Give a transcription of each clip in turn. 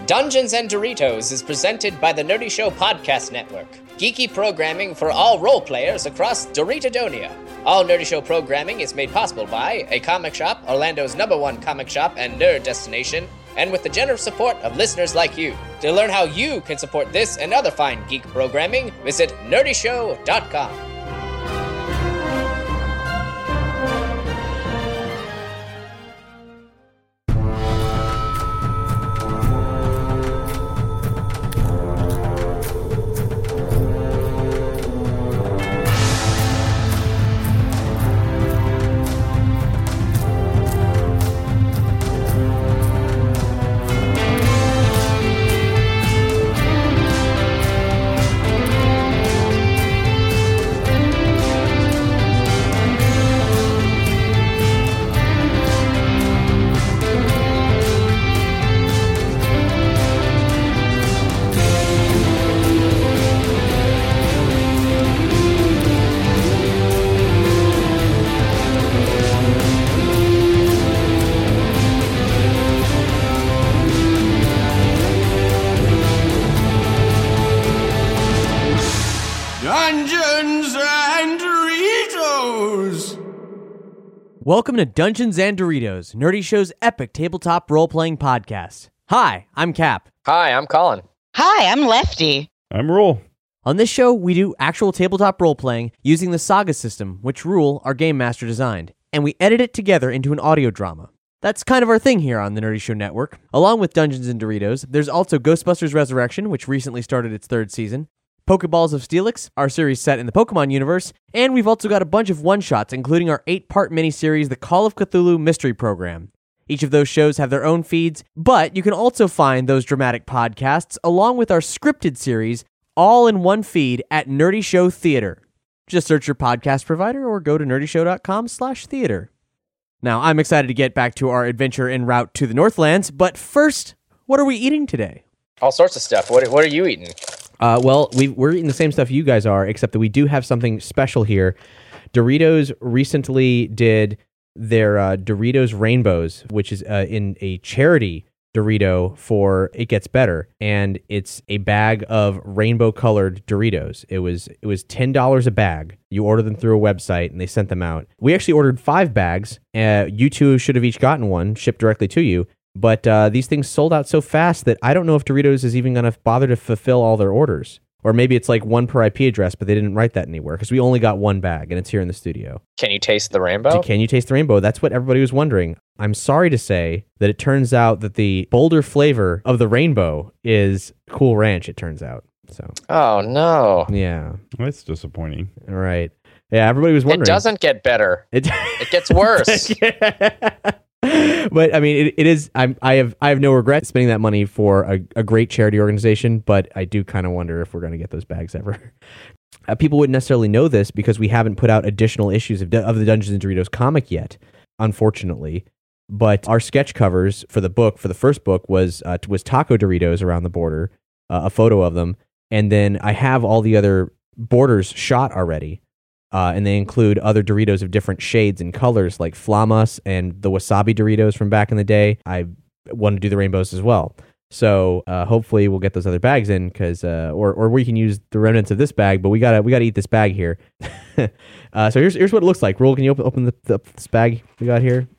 Dungeons and Doritos is presented by the Nerdy Show Podcast Network. Geeky programming for all role players across Doritodonia. All Nerdy Show programming is made possible by a comic shop, Orlando's #1 comic shop and nerd destination, and with the generous support of listeners like you. To learn how you can support this and other fine geek programming, visit nerdyshow.com. Welcome to Dungeons and Doritos, Nerdy Show's epic tabletop role-playing podcast. Hi, I'm Cap. Hi, I'm Colin. Hi, I'm Lefty. I'm Rule. On this show, we do actual tabletop role-playing using the Saga system, which Rule, our game master, designed, and we edit it together into an audio drama. That's kind of our thing here on the Nerdy Show Network. Along with Dungeons and Doritos, there's also Ghostbusters Resurrection, which recently started its 3rd season, Pokeballs of Steelix, our series set in the Pokemon universe, and we've also got a bunch of one-shots, including our 8-part miniseries, The Call of Cthulhu Mystery Program. Each of those shows have their own feeds, but you can also find those dramatic podcasts, along with our scripted series, all in one feed at Nerdy Show Theater. Just search your podcast provider or go to nerdyshow.com/theater. Now, I'm excited to get back to our adventure en route to the Northlands, but first, what are we eating today? All sorts of stuff. What are you eating? Well, we're eating the same stuff you guys are, except that we do have something special here. Doritos recently did their Doritos Rainbows, which is in a charity Dorito for It Gets Better, and it's a bag of rainbow-colored Doritos. It was $10 a bag. You order them through a website, and they sent them out. We actually ordered 5 bags. You two should have each gotten one, shipped directly to you. But these things sold out so fast that I don't know if Doritos is even going to bother to fulfill all their orders. Or maybe it's like one per IP address, but they didn't write that anywhere because we only got 1 bag, and it's here in the studio. Can you taste the rainbow? Can you taste the rainbow? That's what everybody was wondering. I'm sorry to say that it turns out that the bolder flavor of the rainbow is Cool Ranch, it turns out. So. Oh, no. Yeah. That's disappointing. All right. Yeah, everybody was wondering. It doesn't get better. It gets worse. But I mean, it is. I have no regret spending that money for a great charity organization. But I do kind of wonder if we're going to get those bags ever. People wouldn't necessarily know this because we haven't put out additional issues of the Dungeons and Doritos comic yet, unfortunately. But our sketch covers for the first book was taco Doritos around the border, a photo of them, and then I have all the other borders shot already. And they include other Doritos of different shades and colors, like Flamas and the Wasabi Doritos from back in the day. I want to do the rainbows as well. So hopefully we'll get those other bags in, because or we can use the remnants of this bag, but we gotta eat this bag here. So here's what it looks like. Rule, can you open this bag we got here?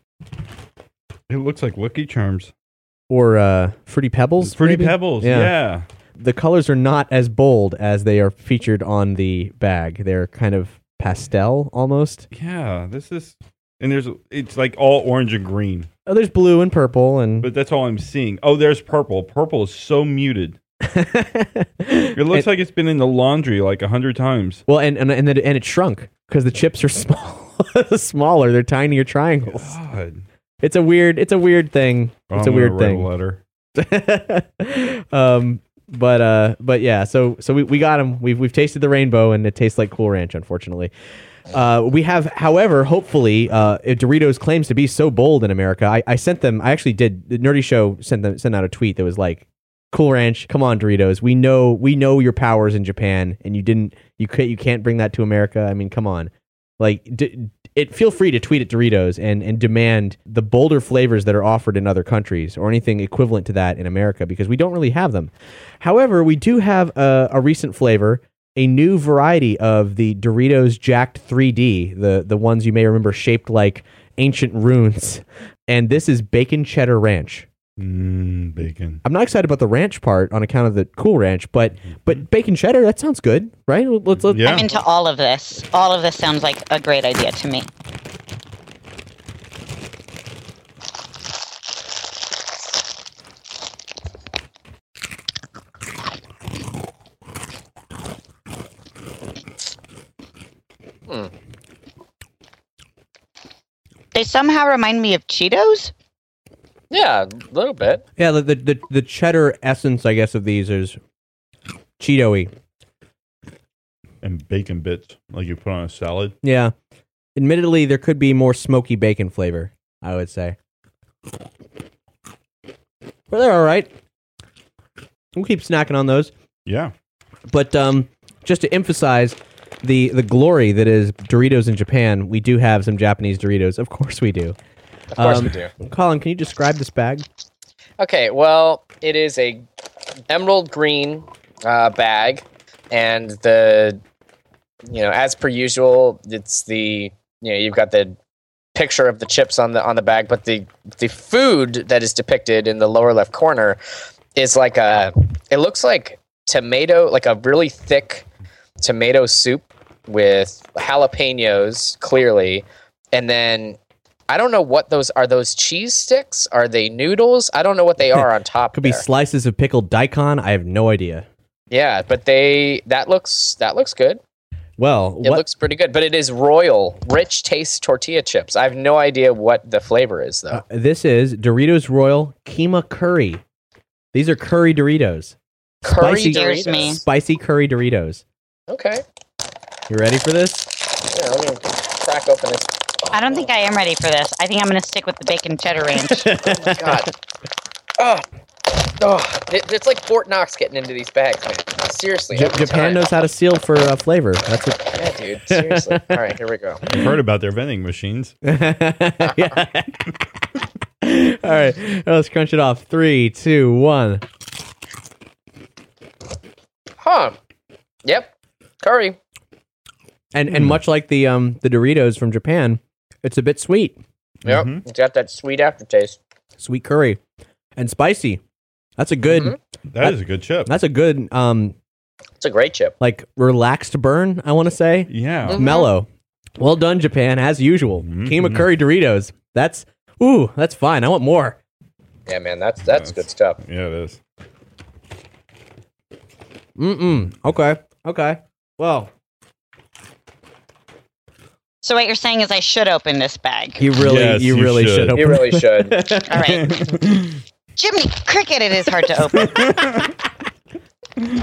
It looks like Lucky Charms. Or Fruity Pebbles? Fruity maybe? Pebbles, yeah. The colors are not as bold as they are featured on the bag. They're kind of pastel almost. Yeah, it's like all orange and green. Oh, there's blue and purple, but that's all I'm seeing. Oh, there's purple. Purple is so muted. It looks like it's been in the laundry like 100 times. Well, and it shrunk because the chips are smaller. They're tinier triangles. God. It's a weird thing. It's a weird thing. Letter. But yeah, so we got them. We've tasted the rainbow, and it tastes like Cool Ranch, unfortunately. We have, however, hopefully, Doritos claims to be so bold in America. I sent them. I actually did. The Nerdy Show sent out a tweet that was like, "Cool Ranch, come on, Doritos. We know your powers in Japan, and you can't bring that to America. I mean, come on. Like, feel free to tweet at Doritos and demand the bolder flavors that are offered in other countries or anything equivalent to that in America, because we don't really have them. However, we do have a recent flavor, a new variety of the Doritos Jacked 3D, the ones you may remember shaped like ancient runes. And this is Bacon Cheddar Ranch. Bacon. I'm not excited about the ranch part on account of the Cool Ranch, but bacon cheddar, that sounds good, right? Let's Yeah. I'm into all of this. All of this sounds like a great idea to me. They somehow remind me of Cheetos. Yeah, a little bit. Yeah, the cheddar essence, I guess, of these is Cheeto-y. And bacon bits, like you put on a salad. Yeah. Admittedly, there could be more smoky bacon flavor, I would say. But they're all right. We'll keep snacking on those. Yeah. But just to emphasize the glory that is Doritos in Japan, we do have some Japanese Doritos. Of course we do. Of course we do. Colin, can you describe this bag? Okay, well, it is a emerald green bag, and as per usual, it's you've got the picture of the chips on the bag, but the food that is depicted in the lower left corner is it looks like tomato, like a really thick tomato soup with jalapenos, clearly, and then I don't know what those are. Those cheese sticks? Are they noodles? I don't know what they are on top. Could be slices of pickled daikon. I have no idea. Yeah, but that looks good. Well, it looks pretty good, but it is royal, rich taste tortilla chips. I have no idea what the flavor is, though. This is Doritos Royal Keema Curry. These are curry Doritos. Curry Doritos. Me. Spicy curry Doritos. Okay. You ready for this? Yeah, let me crack open this. I don't think I am ready for this. I think I'm going to stick with the bacon cheddar ranch. Oh, my God. It's like Fort Knox getting into these bags, man. Seriously. Japan knows how to seal for flavor. That's what. Yeah, dude. Seriously. All right, here we go. I've heard about their vending machines. Yeah. All right, let's crunch it off. 3, 2, 1. Huh. Yep. Curry. And much like the Doritos from Japan, it's a bit sweet. Yep. Mm-hmm. It's got that sweet aftertaste. Sweet curry and spicy. That's a good. That is a good chip. That's a good It's a great chip. like relaxed burn, I want to say. Yeah. Mellow. Well done, Japan, as usual. Keema curry Doritos. That's fine. I want more. Yeah, man, that's good stuff. Yeah, it is. Okay. Well, So what you're saying is I should open this bag. you really you should should. open. You really should. All right. Jimmy Cricket, it is hard to open.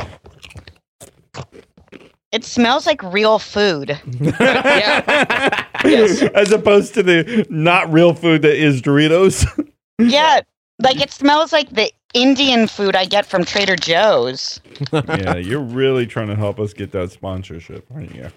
It smells like real food. Yeah. Yes. As opposed to the not real food that is Doritos. Yeah, like it smells like the Indian food I get from Trader Joe's. Yeah, you're really trying to help us get that sponsorship, aren't you?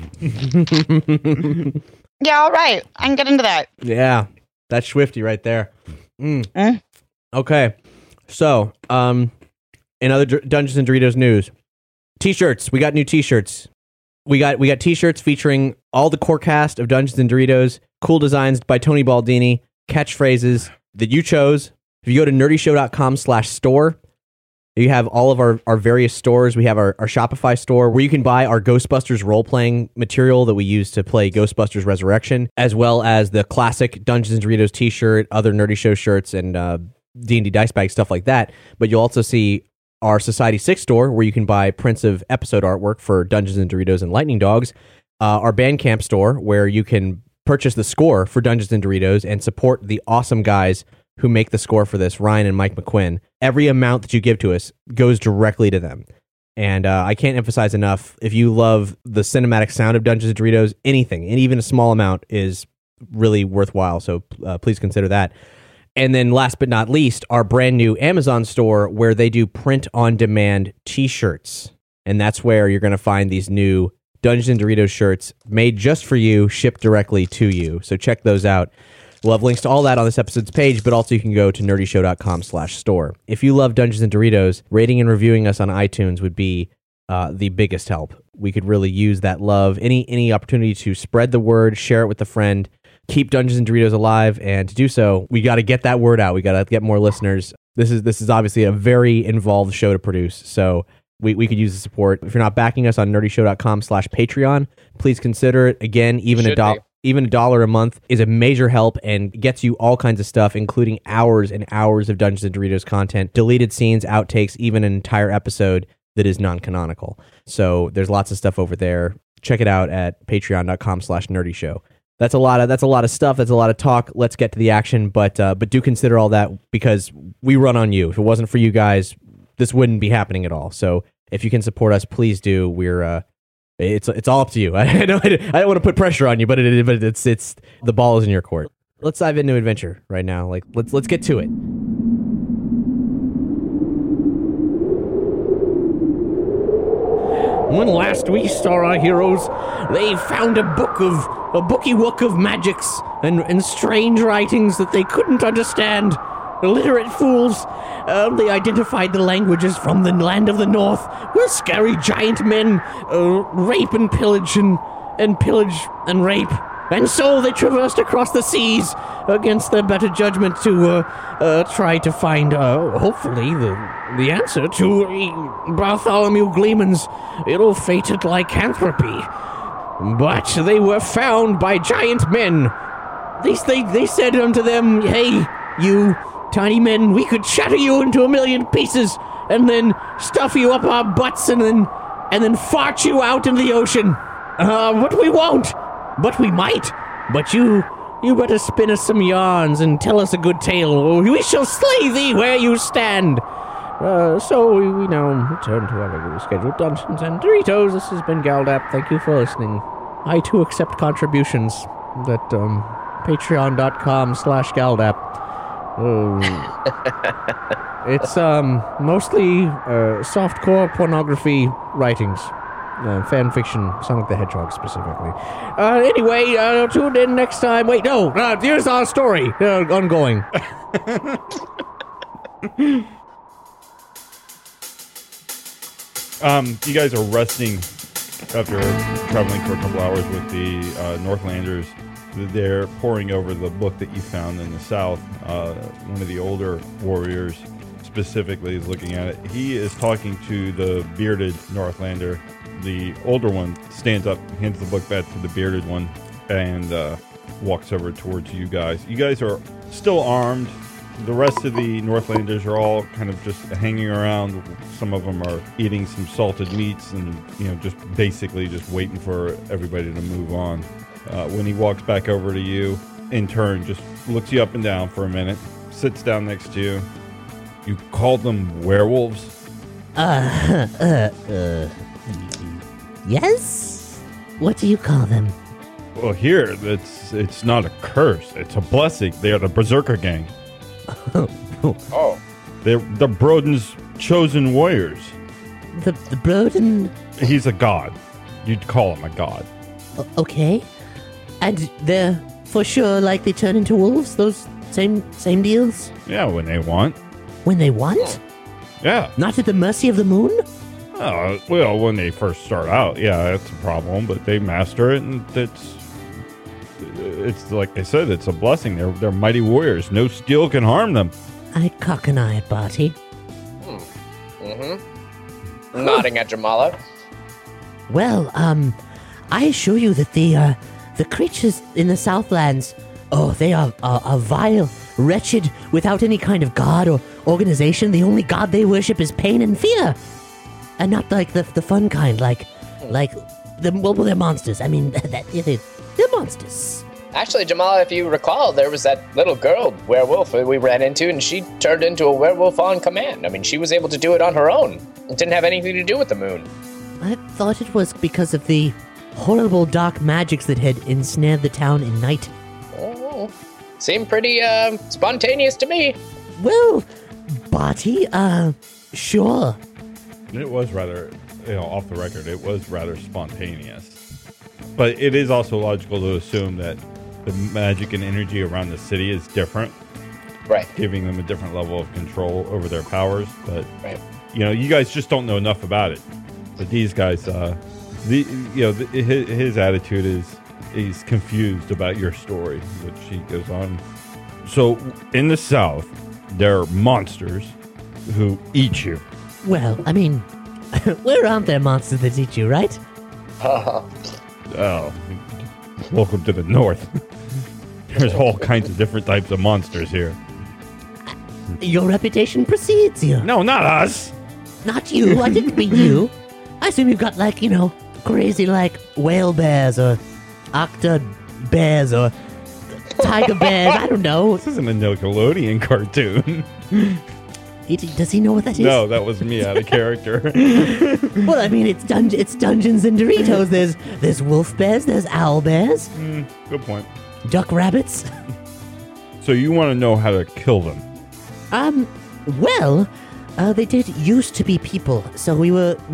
Yeah, all right. I can get into that. Yeah, that's Swifty right there. Okay, so in other Dungeons and Doritos news, T-shirts. We got new T-shirts. We got T-shirts featuring all the core cast of Dungeons and Doritos, cool designs by Tony Baldini, catchphrases that you chose. If you go to nerdyshow.com/store, you have all of our various stores. We have our Shopify store where you can buy our Ghostbusters role-playing material that we use to play Ghostbusters Resurrection, as well as the classic Dungeons and Doritos t-shirt, other Nerdy Show shirts, and D&D dice bag, stuff like that. But you'll also see our Society 6 store where you can buy prints of episode artwork for Dungeons and Doritos and Lightning Dogs, our Bandcamp store where you can purchase the score for Dungeons and Doritos and support the awesome guys who make the score for this, Ryan and Mike McQuinn. Every amount that you give to us goes directly to them. And I can't emphasize enough, if you love the cinematic sound of Dungeons & Doritos, anything, and even a small amount, is really worthwhile. So please consider that. And then last but not least, our brand new Amazon store where they do print-on-demand T-shirts. And that's where you're going to find these new Dungeons and Doritos shirts made just for you, shipped directly to you. So check those out. We'll have links to all that on this episode's page, but also you can go to nerdyshow.com/store. If you love Dungeons and Doritos, rating and reviewing us on iTunes would be the biggest help. We could really use that love. Any opportunity to spread the word, share it with a friend, keep Dungeons and Doritos alive, and to do so, we got to get that word out. We got to get more listeners. This is obviously a very involved show to produce, so we could use the support. If you're not backing us on nerdyshow.com/Patreon, please consider it. Again, even $1 a month is a major help and gets you all kinds of stuff, including hours and hours of Dungeons and Doritos content, deleted scenes, outtakes, even an entire episode that is non-canonical. So there's lots of stuff over there. Check it out at patreon.com/nerdyshow. That's a lot of stuff. That's a lot of talk. Let's get to the action, but do consider all that because we run on you. If it wasn't for you guys, this wouldn't be happening at all. So if you can support us, please do. We're it's all up to you. I don't want to put pressure on you, but it's the ball is in your court. Let's dive into adventure right now. Like let's get to it. When last we saw our heroes, they found a bookie-wook of magics and strange writings that they couldn't understand. Illiterate fools. They identified the languages from the land of the north, where scary giant men rape and pillage and pillage and rape. And so they traversed across the seas against their better judgment to try to find, hopefully, the answer to Bartholomew Gleeman's ill-fated lycanthropy. But they were found by giant men. They said unto them, "Hey, you tiny men, we could shatter you into a million pieces and then stuff you up our butts and then fart you out into the ocean. But we won't. But we might. But you better spin us some yarns and tell us a good tale, or we shall slay thee where you stand." So we now return to our regularly scheduled Dungeons and Doritos. This has been Galdap. Thank you for listening. I too accept contributions at patreon.com/Galdap. It's mostly softcore pornography writings. Fan fiction, Sonic the Hedgehog specifically. Anyway, tune in next time. Wait, no, here's our story. Ongoing. You guys are resting after traveling for a couple hours with the Northlanders. They're poring over the book that you found in the south. One of the older warriors specifically is looking at it. He is talking to the bearded Northlander. The older one stands up, hands the book back to the bearded one, and walks over towards you guys. You guys are still armed. The rest of the Northlanders are all kind of just hanging around. Some of them are eating some salted meats and, just basically just waiting for everybody to move on. When he walks back over to you, in turn, just looks you up and down for a minute, sits down next to you. You called them werewolves? Yes? What do you call them? Well, here, it's not a curse. It's a blessing. They are the Berserker Gang. Oh. They're the Broden's chosen warriors. The Broden? He's a god. You'd call him a god. Okay. And they're for sure like they turn into wolves? Those same deals? Yeah, when they want. When they want? Yeah. Not at the mercy of the moon? Well, when they first start out, yeah, that's a problem, but they master it, and it's like I said, it's a blessing. They're mighty warriors. No steel can harm them. I cock an eye at Barty. Mm-hmm. Nodding at Jamala. Well, I assure you that the creatures in the Southlands, they are vile, wretched, without any kind of god or organization. The only god they worship is pain and fear. And not like the fun kind, like they're monsters. I mean, they're monsters. Actually, Jamala, if you recall, there was that little girl werewolf we ran into, and she turned into a werewolf on command. I mean, she was able to do it on her own. It didn't have anything to do with the moon. I thought it was because of the horrible dark magics that had ensnared the town in night. Oh, seemed pretty spontaneous to me. Well, Barty, sure. It was rather off the record, it was rather spontaneous. But it is also logical to assume that the magic and energy around the city is different, Right. giving them a different level of control over their powers. But Right. you guys just don't know enough about it. But these guys, his attitude is he's confused about your story, which he goes on. So in the South, there are monsters who eat you. Well, I mean, where aren't there monsters that eat you, right? Oh, welcome to the North. There's all kinds of different types of monsters here. Your reputation precedes you. No, not us. Not you. I didn't mean you. I assume you've got, like, crazy, like, whale bears or octa bears or tiger bears. I don't know. This isn't a Nickelodeon cartoon. Does he know what that is? No, that was me out of character. Well, I mean, it's Dungeons and Doritos. There's wolf bears. There's owl bears. Good point. Duck rabbits. So you want to know how to kill them? Well, they did used to be people. So we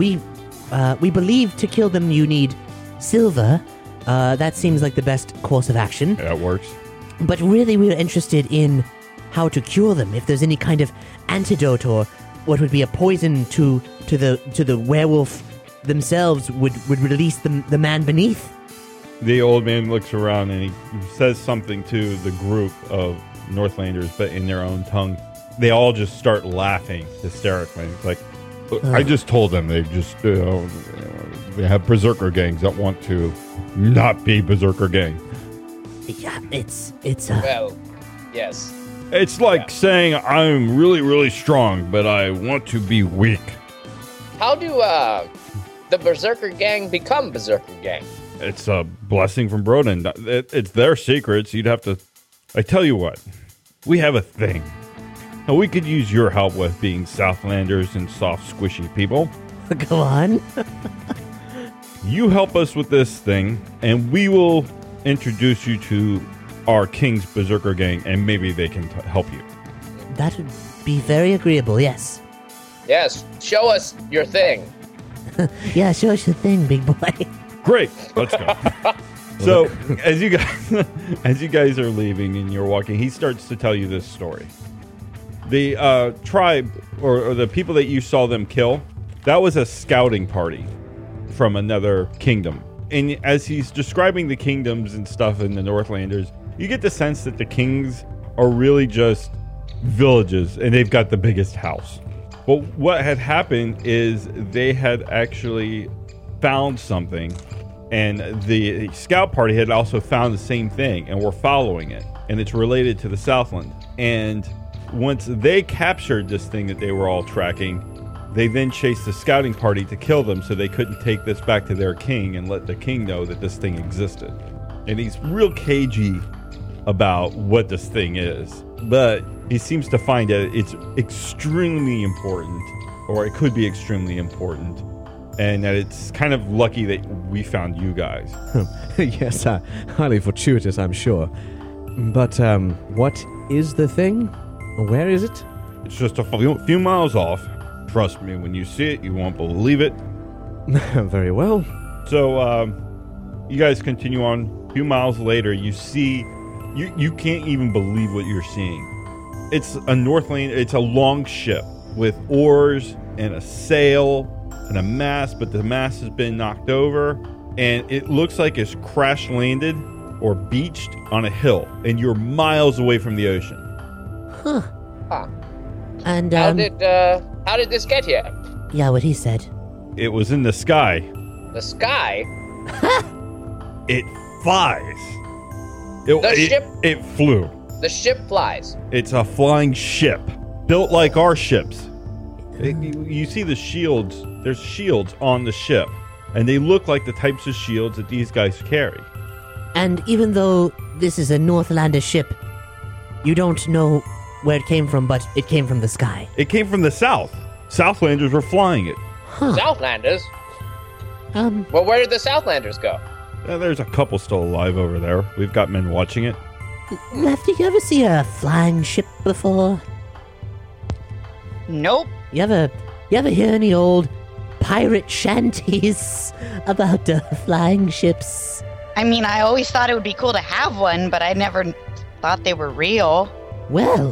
believe to kill them you need silver. That seems like the best course of action. That works. But really, we were interested in how to cure them. If there's any kind of antidote or what would be a poison to the werewolf themselves would release the man beneath. The old man looks around and he says something to the group of Northlanders, but in their own tongue. They all just start laughing hysterically. It's like, I just told them they just they have berserker gangs that want to not be berserker gangs. Yeah, it's Well, yes. It's like saying I'm really, really strong, but I want to be weak. How do the Berserker Gang become Berserker Gang? It's a blessing from Broden. It's their secrets. You'd have to... I tell you what, we have a thing. Now, we could use your help with being Southlanders and soft, squishy people. go on. You help us with this thing, and we will introduce you to our King's Berserker Gang, and maybe they can help you. That would be very agreeable. Yes. Yes, show us your thing. Yeah, show us your thing, big boy. Great, let's go. So, as you guys are leaving and you're walking, he starts to tell you this story. The tribe, or the people that you saw them kill, that was a scouting party from another kingdom. And as he's describing the kingdoms and stuff in the Northlanders, you get the sense that the kings are really just villages, and they've got the biggest house. But what had happened is they had actually found something, and the scout party had also found the same thing, and were following it. And it's related to the Southland. And once they captured this thing that they were all tracking, they then chased the scouting party to kill them so they couldn't take this back to their king and let the king know that this thing existed. And he's real cagey about what this thing is. But he seems to find that it's extremely important, or it could be extremely important, and that it's kind of lucky that we found you guys. Yes, highly fortuitous, I'm sure. But what is the thing? Where is it? It's just a few miles off. Trust me, when you see it, you won't believe it. Very well. So, you guys continue on. A few miles later, you see... You can't even believe what you're seeing. It's a Northland... It's a long ship with oars and a sail and a mast, but the mast has been knocked over, and it looks like it's crash-landed or beached on a hill, and you're miles away from the ocean. Huh. Huh. And How did this get here? yeah, what he said. It was in the sky. The sky? It flies. It flew. The ship flies. It's a flying ship, built like our ships. You see the shields. There's shields on the ship, and they look like the types of shields that these guys carry. And even though this is a Northlander ship, you don't know where it came from, but it came from the sky. It came from the south. Southlanders were flying it. Huh. Southlanders? Well, where did the Southlanders go? There's a couple still alive over there. We've got men watching it. Lefty, you ever see a flying ship before? Nope. You ever hear any old pirate shanties about flying ships. I mean, I always thought it would be cool to have one, but I never thought they were real. Well,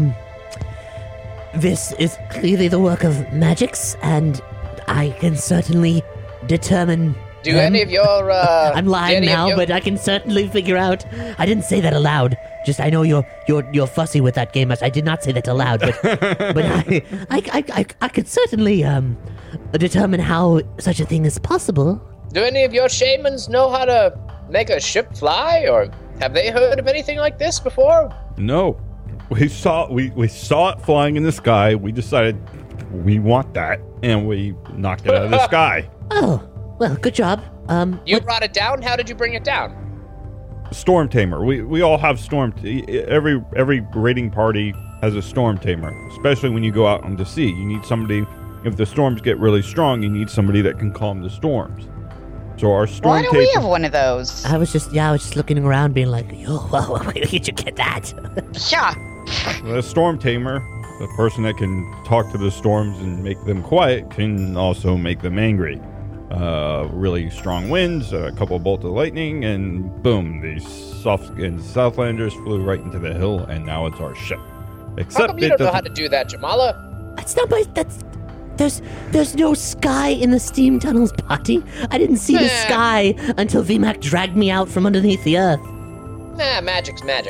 this is clearly the work of magics, and I can certainly determine. Do any of your I'm lying now, but I can certainly figure out. I didn't say that aloud. Just I know you're fussy with that game. I did not say that aloud, but I could certainly determine how such a thing is possible. do any of your shamans know how to make a ship fly, or have they heard of anything like this before? No, we saw it flying in the sky. We decided we want that, and we knocked it out of the sky. Oh, well, good job. You brought it down? How did you bring it down? Storm tamer. We all have every raiding party has a storm tamer, especially when you go out on the sea. You need somebody. If the storms get really strong, you need somebody that can calm the storms. So our storm Why don't tamer. we have one of those? I was just looking around, being like, "Yo, where did you get that?" Yeah. The storm tamer, the person that can talk to the storms and make them quiet, can also make them angry. Really strong winds, a couple of bolts of lightning, and boom, these Southlanders flew right into the hill, and now it's our ship. How Except come you don't know how to do that, Jamala? That's not my. There's no sky in the steam tunnels, Potty. I didn't see the sky until VMAC dragged me out from underneath the earth. Nah, magic's magic.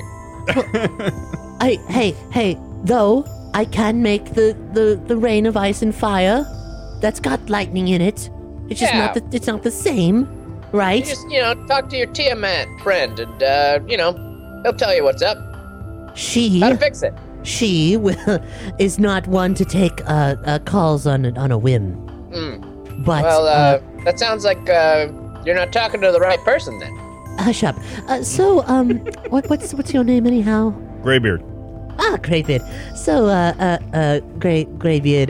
Hey, though, I can make the rain of ice and fire. That's got lightning in it. It's just it's not the same, right? You just, talk to your Tiamat friend and, he'll tell you what's up. How to fix it. She is not one to take calls on a whim. But that sounds like you're not talking to the right person then. Hush up. What's your name anyhow? Greybeard. Ah, Greybeard. So, Greybeard.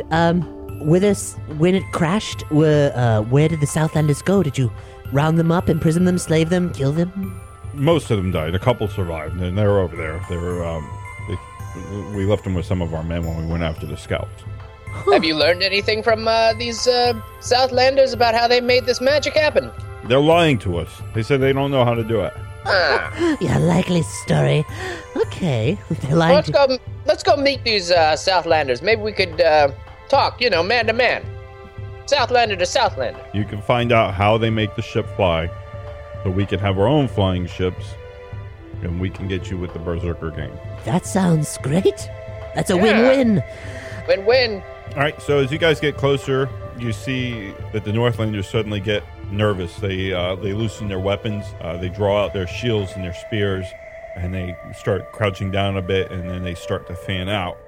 When it crashed, where did the Southlanders go? Did you round them up, imprison them, slave them, kill them? Most of them died. A couple survived, and they're over there. They were. We left them with some of our men when we went after the scouts. Have you learned anything from these Southlanders about how they made this magic happen? They're lying to us. They said they don't know how to do it. Yeah, likely story. Okay, they're lying. Let's go meet these Southlanders. Maybe we could talk, man to man. Southlander to Southlander. You can find out how they make the ship fly, so we can have our own flying ships, and we can get you with the Berserker game. That sounds great. That's a win-win. Win-win. All right, so as you guys get closer, you see that the Northlanders suddenly get nervous. They loosen their weapons. They draw out their shields and their spears, and they start crouching down a bit, and then they start to fan out.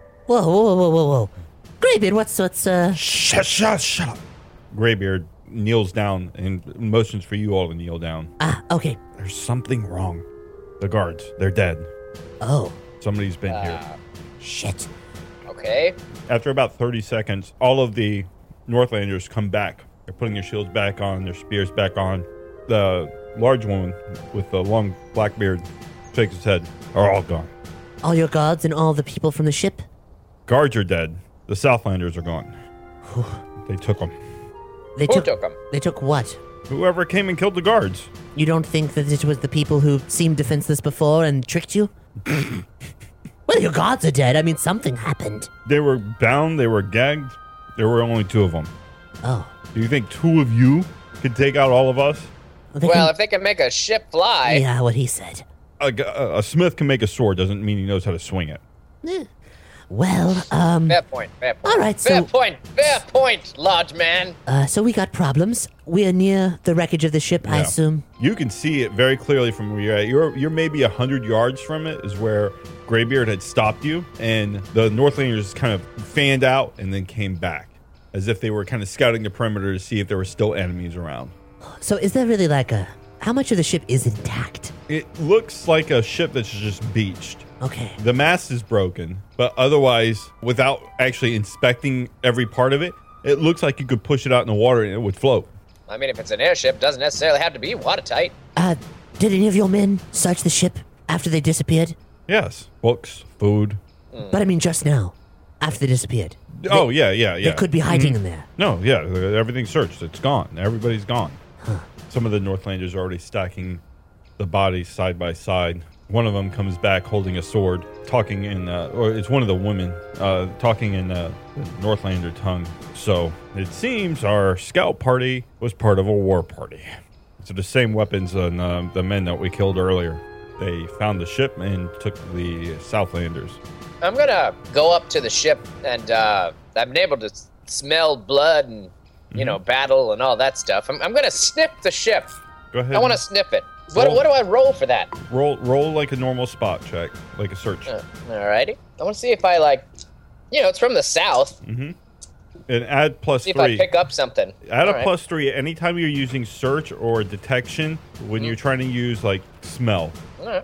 Whoa. Greybeard, what's Shut up. Greybeard kneels down and motions for you all to kneel down. Okay. There's something wrong. The guards, they're dead. Oh. Somebody's been here. Shit. Okay. After about 30 seconds, all of the Northlanders come back. They're putting their shields back on, their spears back on. The large woman with the long black beard shakes his head. Are all gone. All your guards and all the people from the ship? Guards are dead. The Southlanders are gone. They took them. Who took them? They took what? Whoever came and killed the guards. You don't think that it was the people who seemed defenseless before and tricked you? Well, your guards are dead. I mean, something happened. They were bound. They were gagged. There were only two of them. Oh. Do you think two of you could take out all of us? If they can make a ship fly. Yeah, what he said. A smith can make a sword. Doesn't mean he knows how to swing it. Well, Fair point. All right, Fair point, large man. So we got problems. We are near the wreckage of the ship, I Yeah. assume. You can see it very clearly from where you're at. You're maybe 100 yards from it is where Greybeard had stopped you, and the Northlanders kind of fanned out and then came back, as if they were kind of scouting the perimeter to see if there were still enemies around. So is there really how much of the ship is intact? It looks like a ship that's just beached. Okay. The mast is broken, but otherwise, without actually inspecting every part of it, it looks like you could push it out in the water and it would float. I mean, if it's an airship, it doesn't necessarily have to be watertight. Did any of your men search the ship after they disappeared? Yes. Books, food. But I mean, just now. after they disappeared? Oh, yeah. They could be hiding in there. No, yeah, everything's searched. It's gone. Everybody's gone. Some of the Northlanders are already stacking the bodies side by side. One of them comes back holding a sword, talking in, or it's one of the women, talking in the Northlander tongue. So it seems our scout party was part of a war party. So the same weapons on the men that we killed earlier. They found the ship and took the Southlanders. I'm gonna go up to the ship, and I've been able to smell blood and, battle and all that stuff. I'm gonna sniff the ship. Go ahead. I want to sniff it. What do I roll for that? Roll like a normal spot check, like a search. Alrighty. I want to see if I it's from the south. Mm-hmm. And add +3. See if I pick up something. Add a +3 anytime you're using search or detection when you're trying to use smell. All right.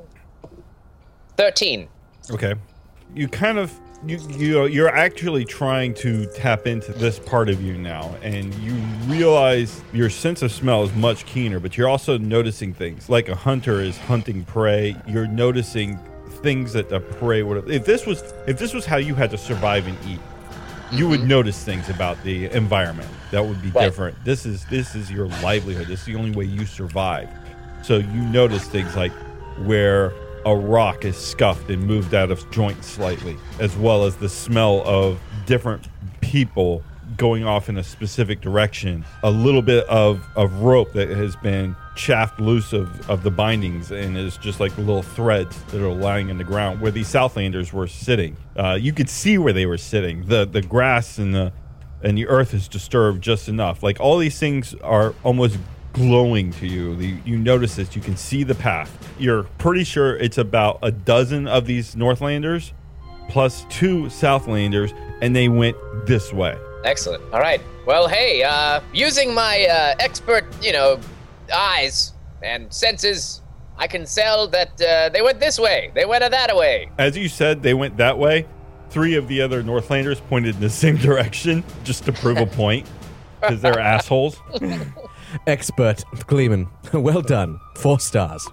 13. Okay. You kind of you're actually trying to tap into this part of you now, and you realize your sense of smell is much keener, but you're also noticing things. Like a hunter is hunting prey, you're noticing things that the prey would have. If this was how you had to survive and eat, you would notice things about the environment that would be different. This is your livelihood. This is the only way you survive. So you notice things like where a rock is scuffed and moved out of joint slightly, as well as the smell of different people going off in a specific direction. A little bit of rope that has been chaffed loose of the bindings and is just like little threads that are lying in the ground where these Southlanders were sitting. You could see where they were sitting. The grass and the earth is disturbed just enough. Like all these things are almost glowing to you. You notice this. You can see the path. You're pretty sure it's about a dozen of these Northlanders plus 2 Southlanders, and they went this way. Excellent. All right. Well, hey, using my expert, eyes and senses, I can tell that they went this way. They went that way. As you said, they went that way. 3 of the other Northlanders pointed in the same direction just to prove a point because they're assholes. Expert Gleeman. Well done. 4 stars.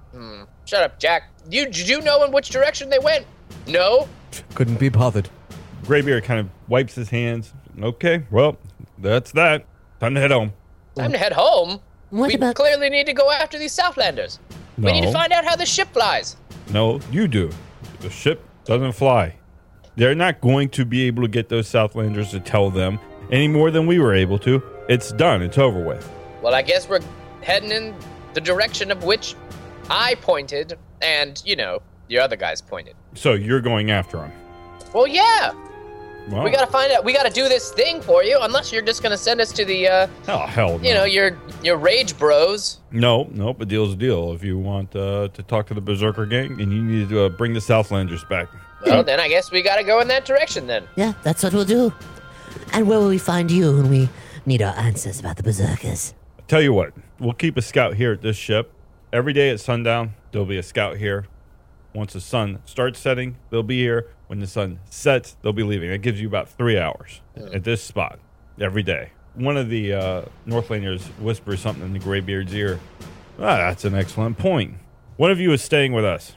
Shut up, Jack. Did you know in which direction they went? No? Couldn't be bothered. Graybeard kind of wipes his hands. Okay, well, that's that. Time to head home. Time to head home? What We about- clearly need to go after these Southlanders. We need to find out how the ship flies. No, you do. The ship doesn't fly. They're not going to be able to get those Southlanders to tell them any more than we were able to. It's done. It's over with. Well, I guess we're heading in the direction of which I pointed and, your other guys pointed. So you're going after them. Well, yeah. Well, We gotta find out. We gotta do this thing for you, unless you're just gonna send us to the, oh, hell no. your rage bros. No, a deal's a deal. If you want to talk to the Berserker gang, and you need to bring the Southlanders back. Well, then I guess we gotta go in that direction then. Yeah, that's what we'll do. And where will we find you when we need our answers about the Berserkers? Tell you what, we'll keep a scout here at this ship. Every day at sundown, there'll be a scout here. Once the sun starts setting, they'll be here. When the sun sets, they'll be leaving. That gives you about 3 hours at this spot every day. One of the Northlanders whispers something in the Graybeard's ear. That's an excellent point. One of you is staying with us.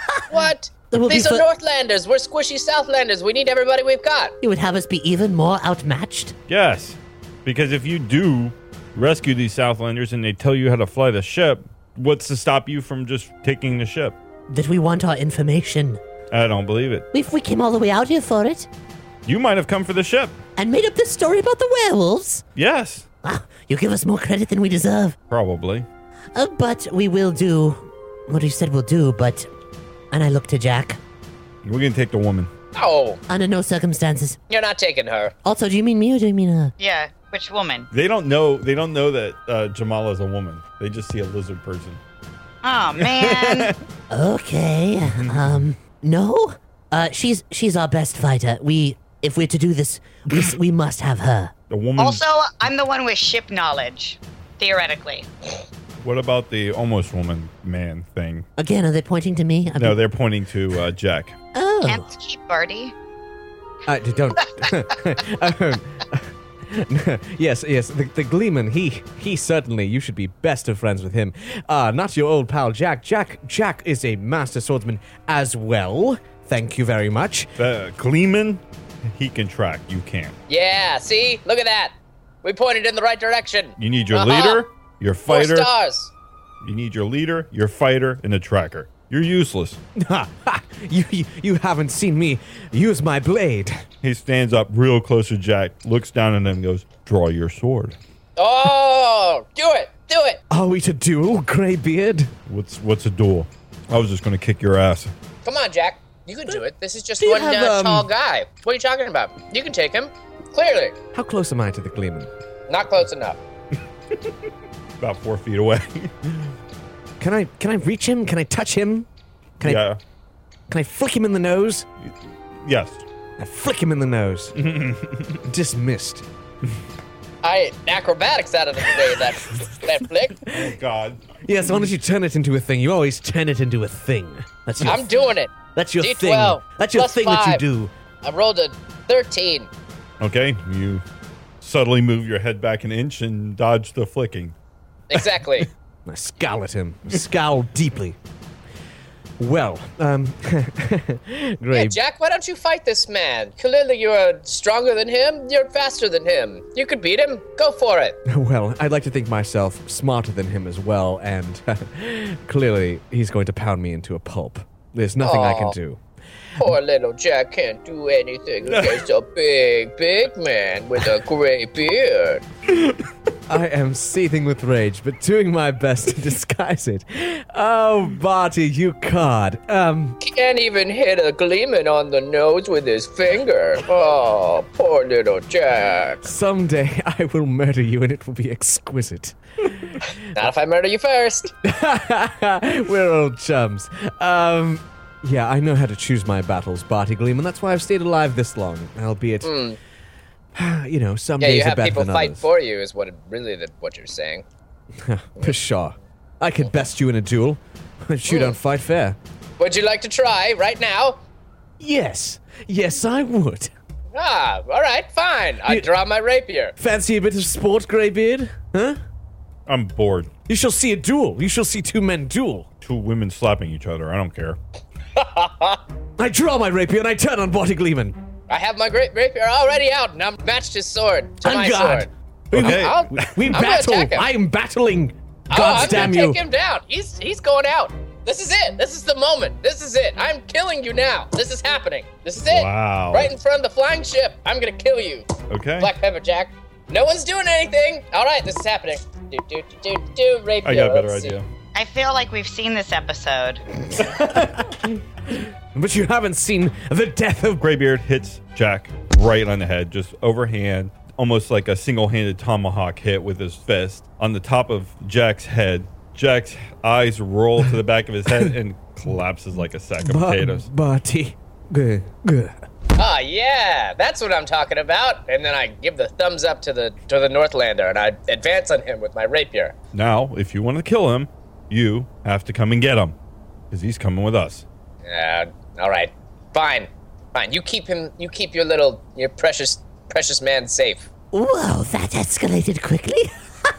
What? There will be These are fo- Northlanders. We're squishy Southlanders. We need everybody we've got. You would have us be even more outmatched? Yes, because if you do rescue these Southlanders and they tell you how to fly the ship, what's to stop you from just taking the ship? That we want our information. I don't believe it. We came all the way out here for it. You might have come for the ship. And made up this story about the werewolves. Yes, Wow, you give us more credit than we deserve. probably. But we will do what you said we'll do, but... And I look to Jack. We're going to take the woman. Oh, Under no circumstances. you're not taking her. Also, do you mean me or do you mean her? Yeah, which woman? They don't know that Jamala is a woman. They just see a lizard person. Oh, man. Okay. No? She's our best fighter. If we're to do this, we must have her. The woman. Also, I'm the one with ship knowledge, theoretically. What about the almost woman man thing? Again, are they pointing to me? No, they're pointing to Jack. Oh. Can't keep Barty. Don't. Yes. The Gleeman. He certainly. You should be best of friends with him. Not your old pal Jack. Jack is a master swordsman as well. Thank you very much. Gleeman, he can track. You can't. Yeah, see? Look at that. We pointed in the right direction. You need your leader, your 4 fighter. stars. You need your leader, your fighter, and a tracker. You're useless. You haven't seen me use my blade. He stands up real close to Jack, looks down at him, and goes, "Draw your sword." Oh, do it. Do it. Are we to duel, Greybeard? What's a duel? I was just gonna kick your ass. Come on, Jack. You can do it. This is just Do you one have, tall guy. What are you talking about? You can take him. Clearly. How close am I to the Gleeman? Not close enough. About 4 feet away. Can I reach him? Can I touch him? Can I flick him in the nose? Yes. I flick him in the nose. Dismissed. Acrobatics out of the way, that flick. Oh, God. Yes, why don't you turn it into a thing? You always turn it into a thing. That's your I'm doing it. That's your D12 thing. That's your plus thing that you 5. do. I rolled a 13. Okay, you subtly move your head back an inch and dodge the flicking. Exactly. I scowl at him. Scowl deeply. Well, Yeah, great. Jack, why don't you fight this man? Clearly you're stronger than him. You're faster than him. You could beat him. Go for it. Well, I'd like to think myself smarter than him as well, and clearly he's going to pound me into a pulp. There's nothing I can Aw. do. Poor little Jack can't do anything against a big man with a gray beard. I am seething with rage, but doing my best to disguise it. Oh, Barty, you cod. Can't even hit a Gleeman on the nose with his finger. Oh, poor little Jack. Someday I will murder you and it will be exquisite. Not if I murder you first. We're old chums. Yeah, I know how to choose my battles, Barty Gleeman. That's why I've stayed alive this long, albeit, some Yeah, days you are have better people than fight others. for you is what what you're saying. Pshaw. I could best you in a duel, but you don't fight fair. Would you like to try right now? Yes, I would. Ah, all right, fine. I draw my rapier. Fancy a bit of sport, Greybeard? Huh? I'm bored. You shall see a duel. You shall see 2 men duel. 2 women slapping each other. I don't care. I draw my rapier and I turn on Barty Gleeman. I have my great rapier already out, and I'm matched his sword to my On guard. sword. Okay. We I'm gonna battle. attack him. I am battling. I'm God damn gonna you. take him down. He's going out. This is it. This is the moment. This is it. I'm killing you now. This is happening. This is it. Wow. Right in front of the flying ship. I'm gonna kill you. Okay. Black Pepper Jack. No one's doing anything. All right, this is happening. Rapier. I got a better let's see. idea. I feel like we've seen this episode. But you haven't seen the death of. Greybeard hits Jack right on the head, just overhand, almost like a single-handed tomahawk hit with his fist on the top of Jack's head. Jack's eyes roll to the back of his head and collapses like a sack of potatoes. Barty. Good. Ah, yeah, that's what I'm talking about. And then I give the thumbs up to the Northlander, and I advance on him with my rapier. Now, if you want to kill him, you have to come and get him, because he's coming with us. All right, fine. You keep your precious man safe. Whoa, that escalated quickly.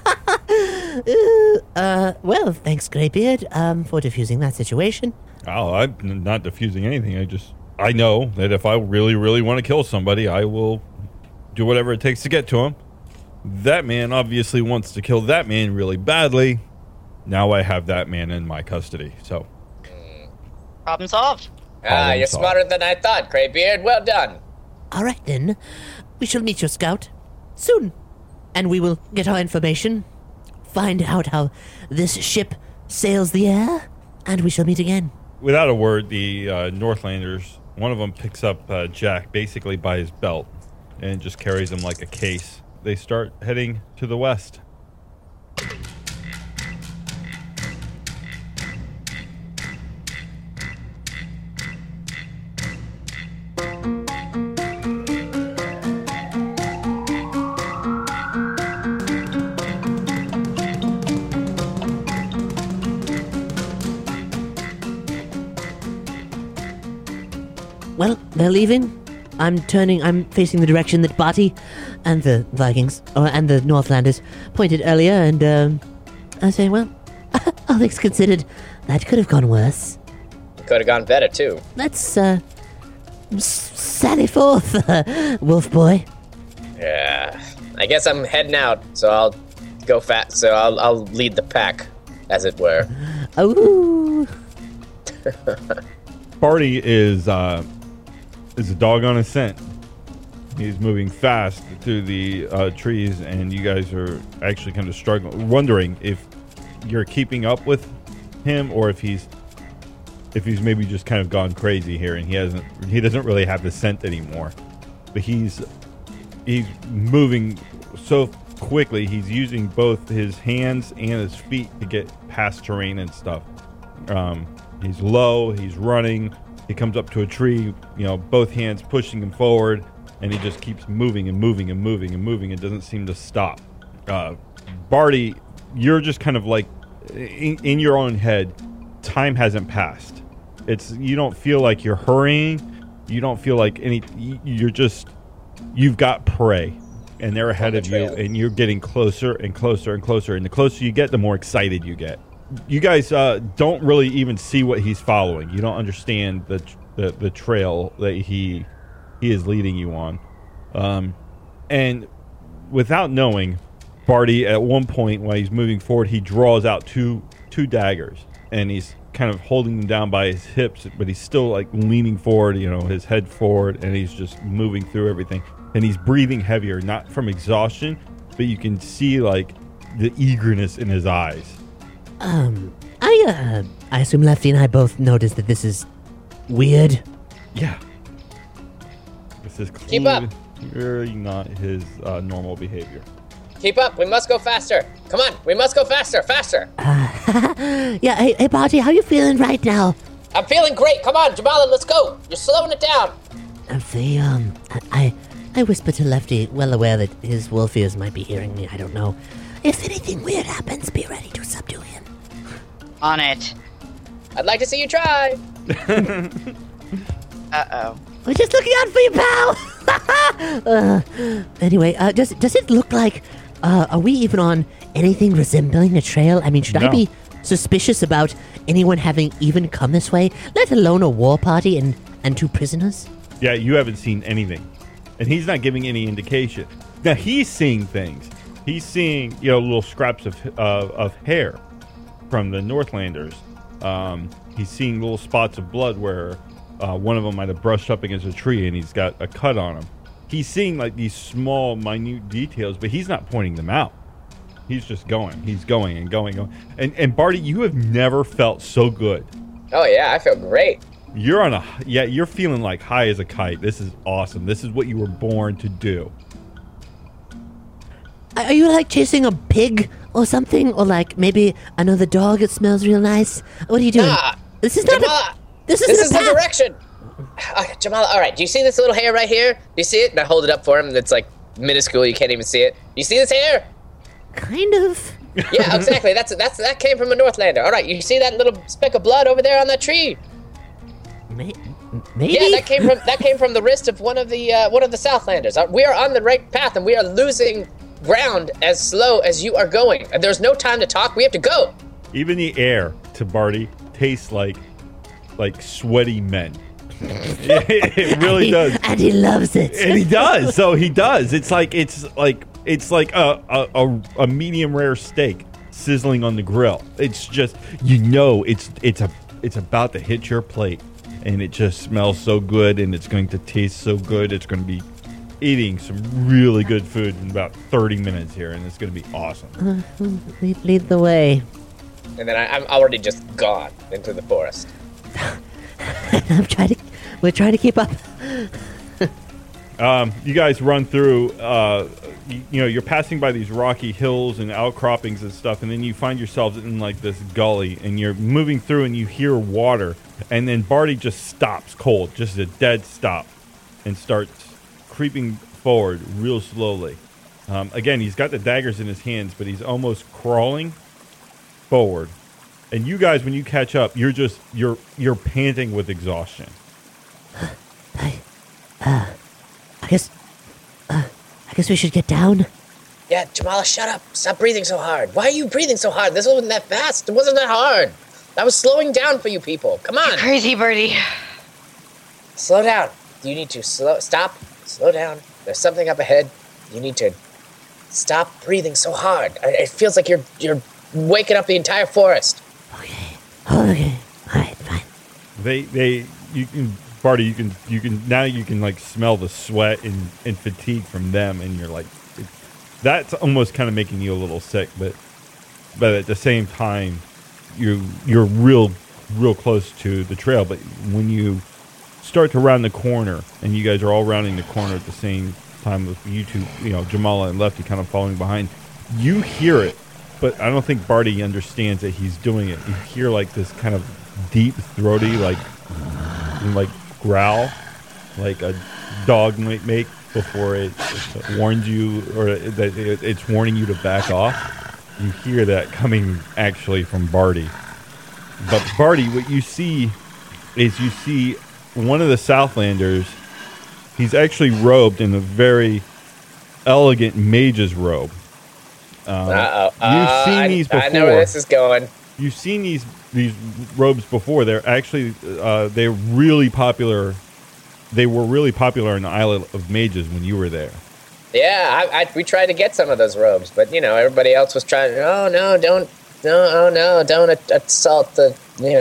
Well, thanks, Greybeard, for diffusing that situation. Oh, I'm not diffusing anything. I know that if I really, really want to kill somebody, I will do whatever it takes to get to him. That man obviously wants to kill that man really badly. Now I have that man in my custody, so. Problem solved. Problem You're solved. smarter than I thought, Greybeard. Well done. All right, then. We shall meet your scout soon. And we will get our information, find out how this ship sails the air, and we shall meet again. Without a word, the Northlanders, one of them picks up Jack basically by his belt and just carries him like a case. They start heading to the west. Well, they're leaving. I'm facing the direction that Barty and the Vikings, and the Northlanders pointed earlier, and I say, well, all things considered, that could have gone worse. Could have gone better too. Let's Sally forth, wolf boy. Yeah. I guess I'm heading out, so I'll go fast. So I'll lead the pack, as it were. Ooh. Barty is a dog on a scent. He's moving fast through the trees, and you guys are actually kind of struggling, wondering if you're keeping up with him or if he's maybe just kind of gone crazy here, and he doesn't really have the scent anymore. But he's moving so quickly. He's using both his hands and his feet to get past terrain and stuff. He's low. He's running. He comes up to a tree. Both hands pushing him forward. And he just keeps moving and moving and moving and moving. It doesn't seem to stop. Barty, you're just kind of like in your own head. Time hasn't passed. You don't feel like you're hurrying. You don't feel like you've got prey, and they're ahead of you, and you're getting closer and closer and closer. And the closer you get, the more excited you get. You guys don't really even see what he's following. You don't understand the trail that he is leading you on. And without knowing, Barty, at one point while he's moving forward, he draws out two daggers, and he's kind of holding them down by his hips, but he's still like leaning forward, his head forward, and he's just moving through everything. And he's breathing heavier, not from exhaustion, but you can see like the eagerness in his eyes. I assume Lefty and I both noticed that this is weird. Yeah. This is Keep up. clearly not his normal behavior. Keep up. We must go faster. Come on. We must go faster. Faster. Yeah, hey, Barty, how you feeling right now? I'm feeling great. Come on, Jamala, let's go. You're slowing it down. I whispered to Lefty, well aware that his wolf ears might be hearing me. I don't know. If anything weird happens, be ready to subdue him. On it. I'd like to see you try. Uh-oh. We're just looking out for you, pal! Anyway, does it look like, are we even on anything resembling a trail? I mean, should I No. be suspicious about anyone having even come this way, let alone a war party and 2 prisoners? Yeah, you haven't seen anything. And he's not giving any indication. Now, he's seeing things. He's seeing, little scraps of hair from the Northlanders. He's seeing little spots of blood where one of them might have brushed up against a tree and he's got a cut on him. He's seeing like these small, minute details, but he's not pointing them out. He's just going. He's going and going. And Barty, you have never felt so good. Oh, yeah, I feel great. You're feeling like high as a kite. This is awesome. This is what you were born to do. Are you like chasing a pig or something? Or like maybe another dog that smells real nice? What are you doing? Nah, This is not Jamala, This is is the direction. Jamala, all right, do you see this little hair right here? Do you see it? And I hold it up for him. It's like minuscule. You can't even see it. You see this hair? Kind of. Yeah, exactly. That came from a Northlander. All right, you see that little speck of blood over there on that tree? Maybe. Yeah, that came from the wrist of one of the Southlanders. We are on the right path, and we are losing ground as slow as you are going. There's no time to talk. We have to go. Even the air to Barty tastes like sweaty men. It really does. And he loves it. And he does. So he does. It's like a medium rare steak sizzling on the grill. It's just it's about to hit your plate, and it just smells so good, and it's going to taste so good. It's going to be eating some really good food in about 30 minutes here, and it's going to be awesome. Lead the way. And then I'm already just gone into the forest. We're trying to keep up. You guys run through, you're passing by these rocky hills and outcroppings and stuff, and then you find yourselves in like this gully, and you're moving through and you hear water, and then Barty just stops cold, just a dead stop, and starts creeping forward real slowly. Again, he's got the daggers in his hands, but he's almost crawling forward. And you guys, when you catch up, you're panting with exhaustion. I guess we should get down. Yeah, Jamala, shut up. Stop breathing so hard. Why are you breathing so hard? This wasn't that fast. It wasn't that hard. I was slowing down for you people. Come on. Crazy birdie. Slow down. you need to slow down. There's something up ahead. You need to stop breathing so hard. It feels like you're waking up the entire forest. Okay. Okay. All right, fine. Barty, you can like smell the sweat and fatigue from them, and you're like, that's almost kind of making you a little sick, but at the same time, you're real close to the trail. But when you start to round the corner, and you guys are all rounding the corner at the same time with you two, Jamala and Lefty kind of following behind, you hear it, but I don't think Barty understands that he's doing it. You hear like this kind of deep, throaty, like growl, like a dog might make before it warns you, or that it's warning you to back off. You hear that coming actually from Barty. But Barty, what you see is one of the Southlanders. He's actually robed in a very elegant mage's robe. You've seen these before. I know where this is going. You've seen these robes before. They're actually they're really popular. They were really popular in the Isle of Mages when you were there. Yeah, we tried to get some of those robes, but everybody else was trying. Oh no, don't assault the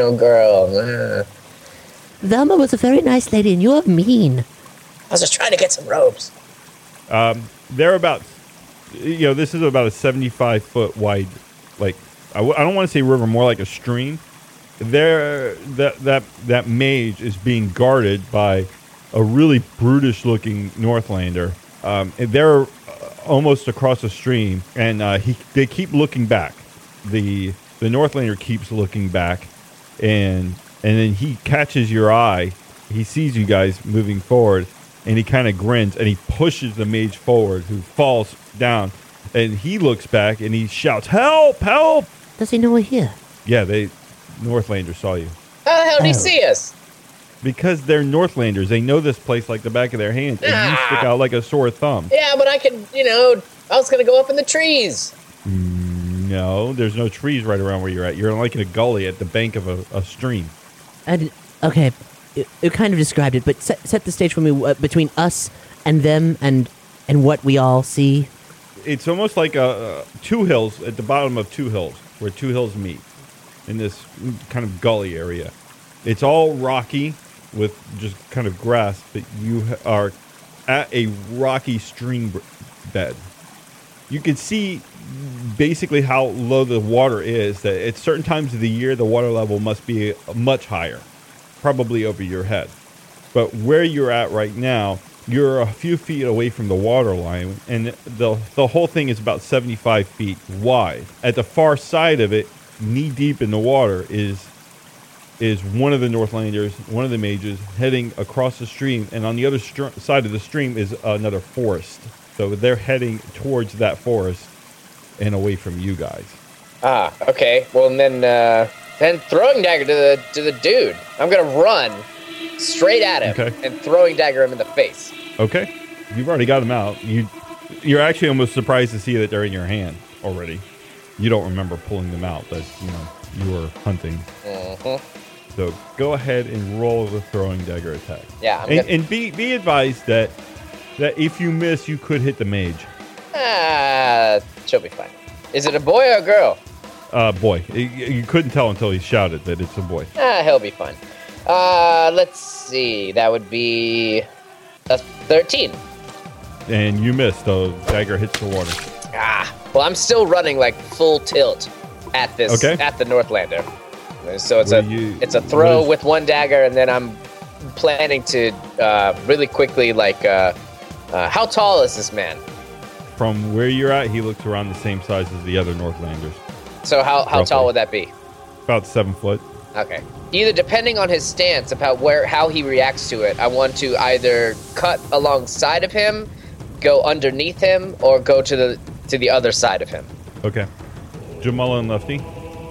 girl. Velma was a very nice lady, and you're mean. I was just trying to get some robes. They're about, this is about a 75-foot wide, like I don't want to say river, more like a stream. There, that mage is being guarded by a really brutish-looking Northlander. And they're almost across the stream, and they keep looking back. The Northlander keeps looking back, and then he catches your eye. He sees you guys moving forward, and he kind of grins, and he pushes the mage forward, who falls down. And he looks back, and he shouts, "Help! Help!" Does he know we're here? Yeah, Northlander saw you. How the hell did he see us? Because they're Northlanders. They know this place like the back of their hand, and you stick out like a sore thumb. Yeah, but I could, I was going to go up in the trees. No, there's no trees right around where you're at. You're like in a gully at the bank of a stream. And okay, you kind of described it, but set the stage for me between us and them and what we all see. It's almost like two hills at the bottom of two hills, where two hills meet in this kind of gully area. It's all rocky with just kind of grass, but you are at a rocky stream bed. You can see basically how low the water is, that at certain times of the year, the water level must be much higher, probably over your head. But where you're at right now, you're a few feet away from the water line, and the whole thing is about 75 feet wide. At the far side of it, knee deep in the water, is one of the Northlanders, one of the mages, heading across the stream, and on the other side of the stream is another forest. So they're heading towards that forest and away from you guys. Ah, okay. Well, then throwing dagger to the dude. I'm gonna run straight at him and throwing dagger him in the face. Okay, you've already got him out. You're actually almost surprised to see that they're in your hand already. You don't remember pulling them out, but you were hunting. Mm-hmm. So go ahead and roll the throwing dagger attack. Yeah, and be advised that if you miss, you could hit the mage. She'll be fine. Is it a boy or a girl? Boy. You couldn't tell until he shouted that it's a boy. He'll be fine. Let's see. That would be a 13. And you missed. The dagger hits the water. Well, I'm still running like full tilt at this at the Northlander. So it's a throw with one dagger, and then I'm planning to really quickly how tall is this man? From where you're at, he looks around the same size as the other Northlanders. So how tall would that be? About 7 foot. Okay. Either depending on his stance about how he reacts to it, I want to either cut alongside of him, go underneath him, or go to the other side of him. Okay. Jamala and Lefty?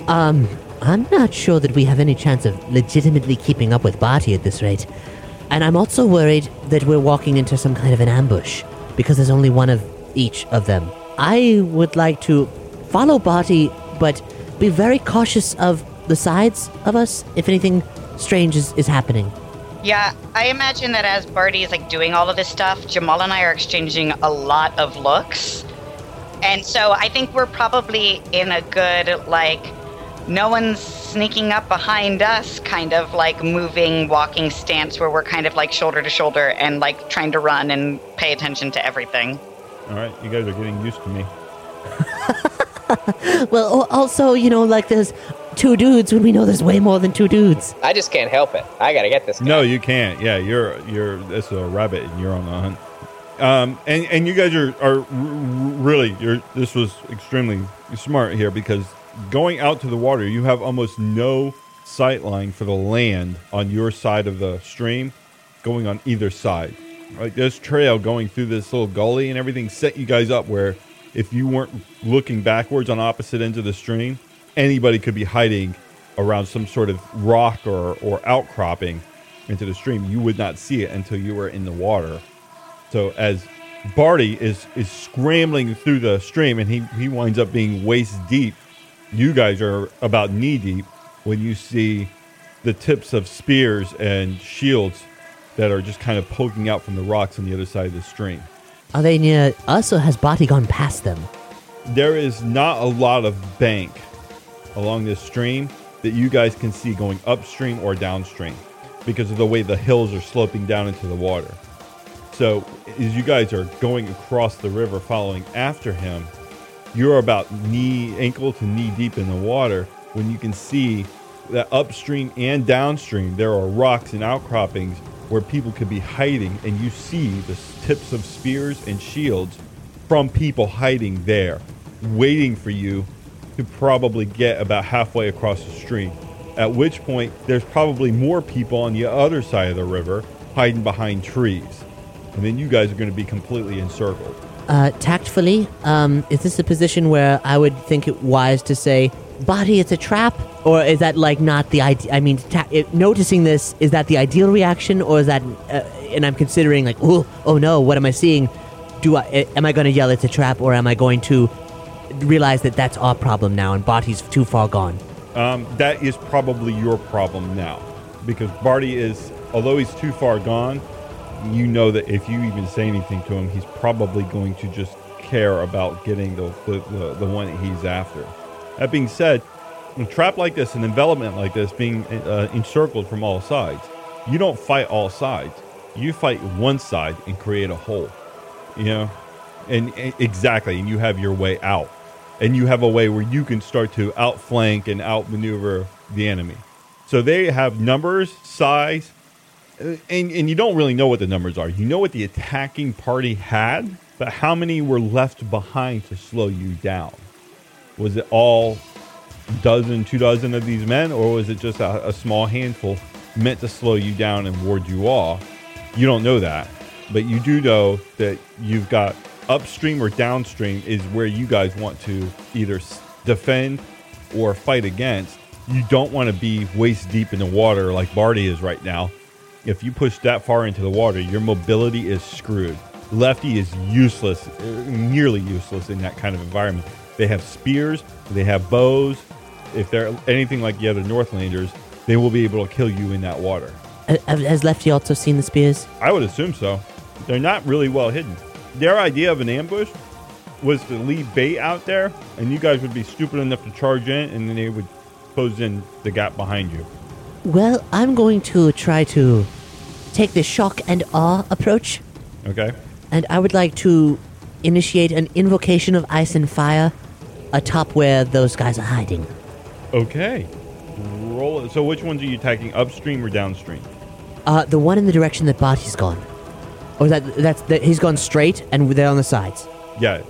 I'm not sure that we have any chance of legitimately keeping up with Barty at this rate. And I'm also worried that we're walking into some kind of an ambush, because there's only one of each of them. I would like to follow Barty, but be very cautious of the sides of us if anything strange is happening. Yeah, I imagine that as Barty is like doing all of this stuff, Jamal and I are exchanging a lot of looks. And so I think we're probably in a good, like, no one's sneaking up behind us kind of like moving, walking stance where we're kind of like shoulder to shoulder and like trying to run and pay attention to everything. All right, you guys are getting used to me. Well, also, like there's 2 dudes when we know there's way more than 2 dudes. I just can't help it. I gotta get this guy. No, you can't. Yeah, that's a rabbit, and you're on the hunt. And you guys are really, this was extremely smart here, because going out to the water, you have almost no sight line for the land on your side of the stream going on either side. Right, this trail going through this little gully and everything set you guys up where if you weren't looking backwards on opposite ends of the stream, anybody could be hiding around some sort of rock or outcropping into the stream. You would not see it until you were in the water. So as Barty is scrambling through the stream and he winds up being waist deep, you guys are about knee deep when you see the tips of spears and shields that are just kind of poking out from the rocks on the other side of the stream. Are they near us, or has Barty gone past them? There is not a lot of bank along this stream that you guys can see going upstream or downstream because of the way the hills are sloping down into the water. So as you guys are going across the river following after him, you're about ankle to knee deep in the water when you can see that upstream and downstream there are rocks and outcroppings where people could be hiding, and you see the tips of spears and shields from people hiding there, waiting for you to probably get about halfway across the stream, at which point there's probably more people on the other side of the river hiding behind trees. And then you guys are going to be completely encircled. Tactfully, is this a position where I would think it wise to say, Barty, it's a trap? Or is that like not the idea? I mean, noticing this, is that the ideal reaction? Or is that, and I'm considering like, oh no, what am I seeing? Am I going to yell it's a trap, or am I going to realize that that's our problem now and Barty's too far gone? That is probably your problem now, because Barty is, although he's too far gone, you know that if you even say anything to him, he's probably going to just care about getting the one that he's after. That being said, a trap like this, an envelopment like this, being encircled from all sides, you don't fight all sides. You fight one side and create a hole, and exactly, and you have your way out, and you have a way where you can start to outflank and outmaneuver the enemy. So they have numbers, size, and you don't really know what the numbers are. You know what the attacking party had, but how many were left behind to slow you down? Was it all 2 dozen of these men, or was it just a small handful meant to slow you down and ward you off? You don't know that, but you do know that you've got upstream or downstream is where you guys want to either defend or fight against. You don't want to be waist deep in the water like Barty is right now. If you push that far into the water, your mobility is screwed. Lefty is useless, nearly useless in that kind of environment. They have spears, they have bows. If they're anything like the other Northlanders, they will be able to kill you in that water. Has Lefty also seen the spears? I would assume so. They're not really well hidden. Their idea of an ambush was to leave bait out there, and you guys would be stupid enough to charge in, and then they would close in the gap behind you. Well, I'm going to try to take the shock and awe approach. Okay. And I would like to initiate an invocation of ice and fire atop where those guys are hiding. Okay. Roll it. So which ones are you attacking, upstream or downstream? The one in the direction that Barty's gone. Or that's he's gone straight and they're on the sides. Yeah,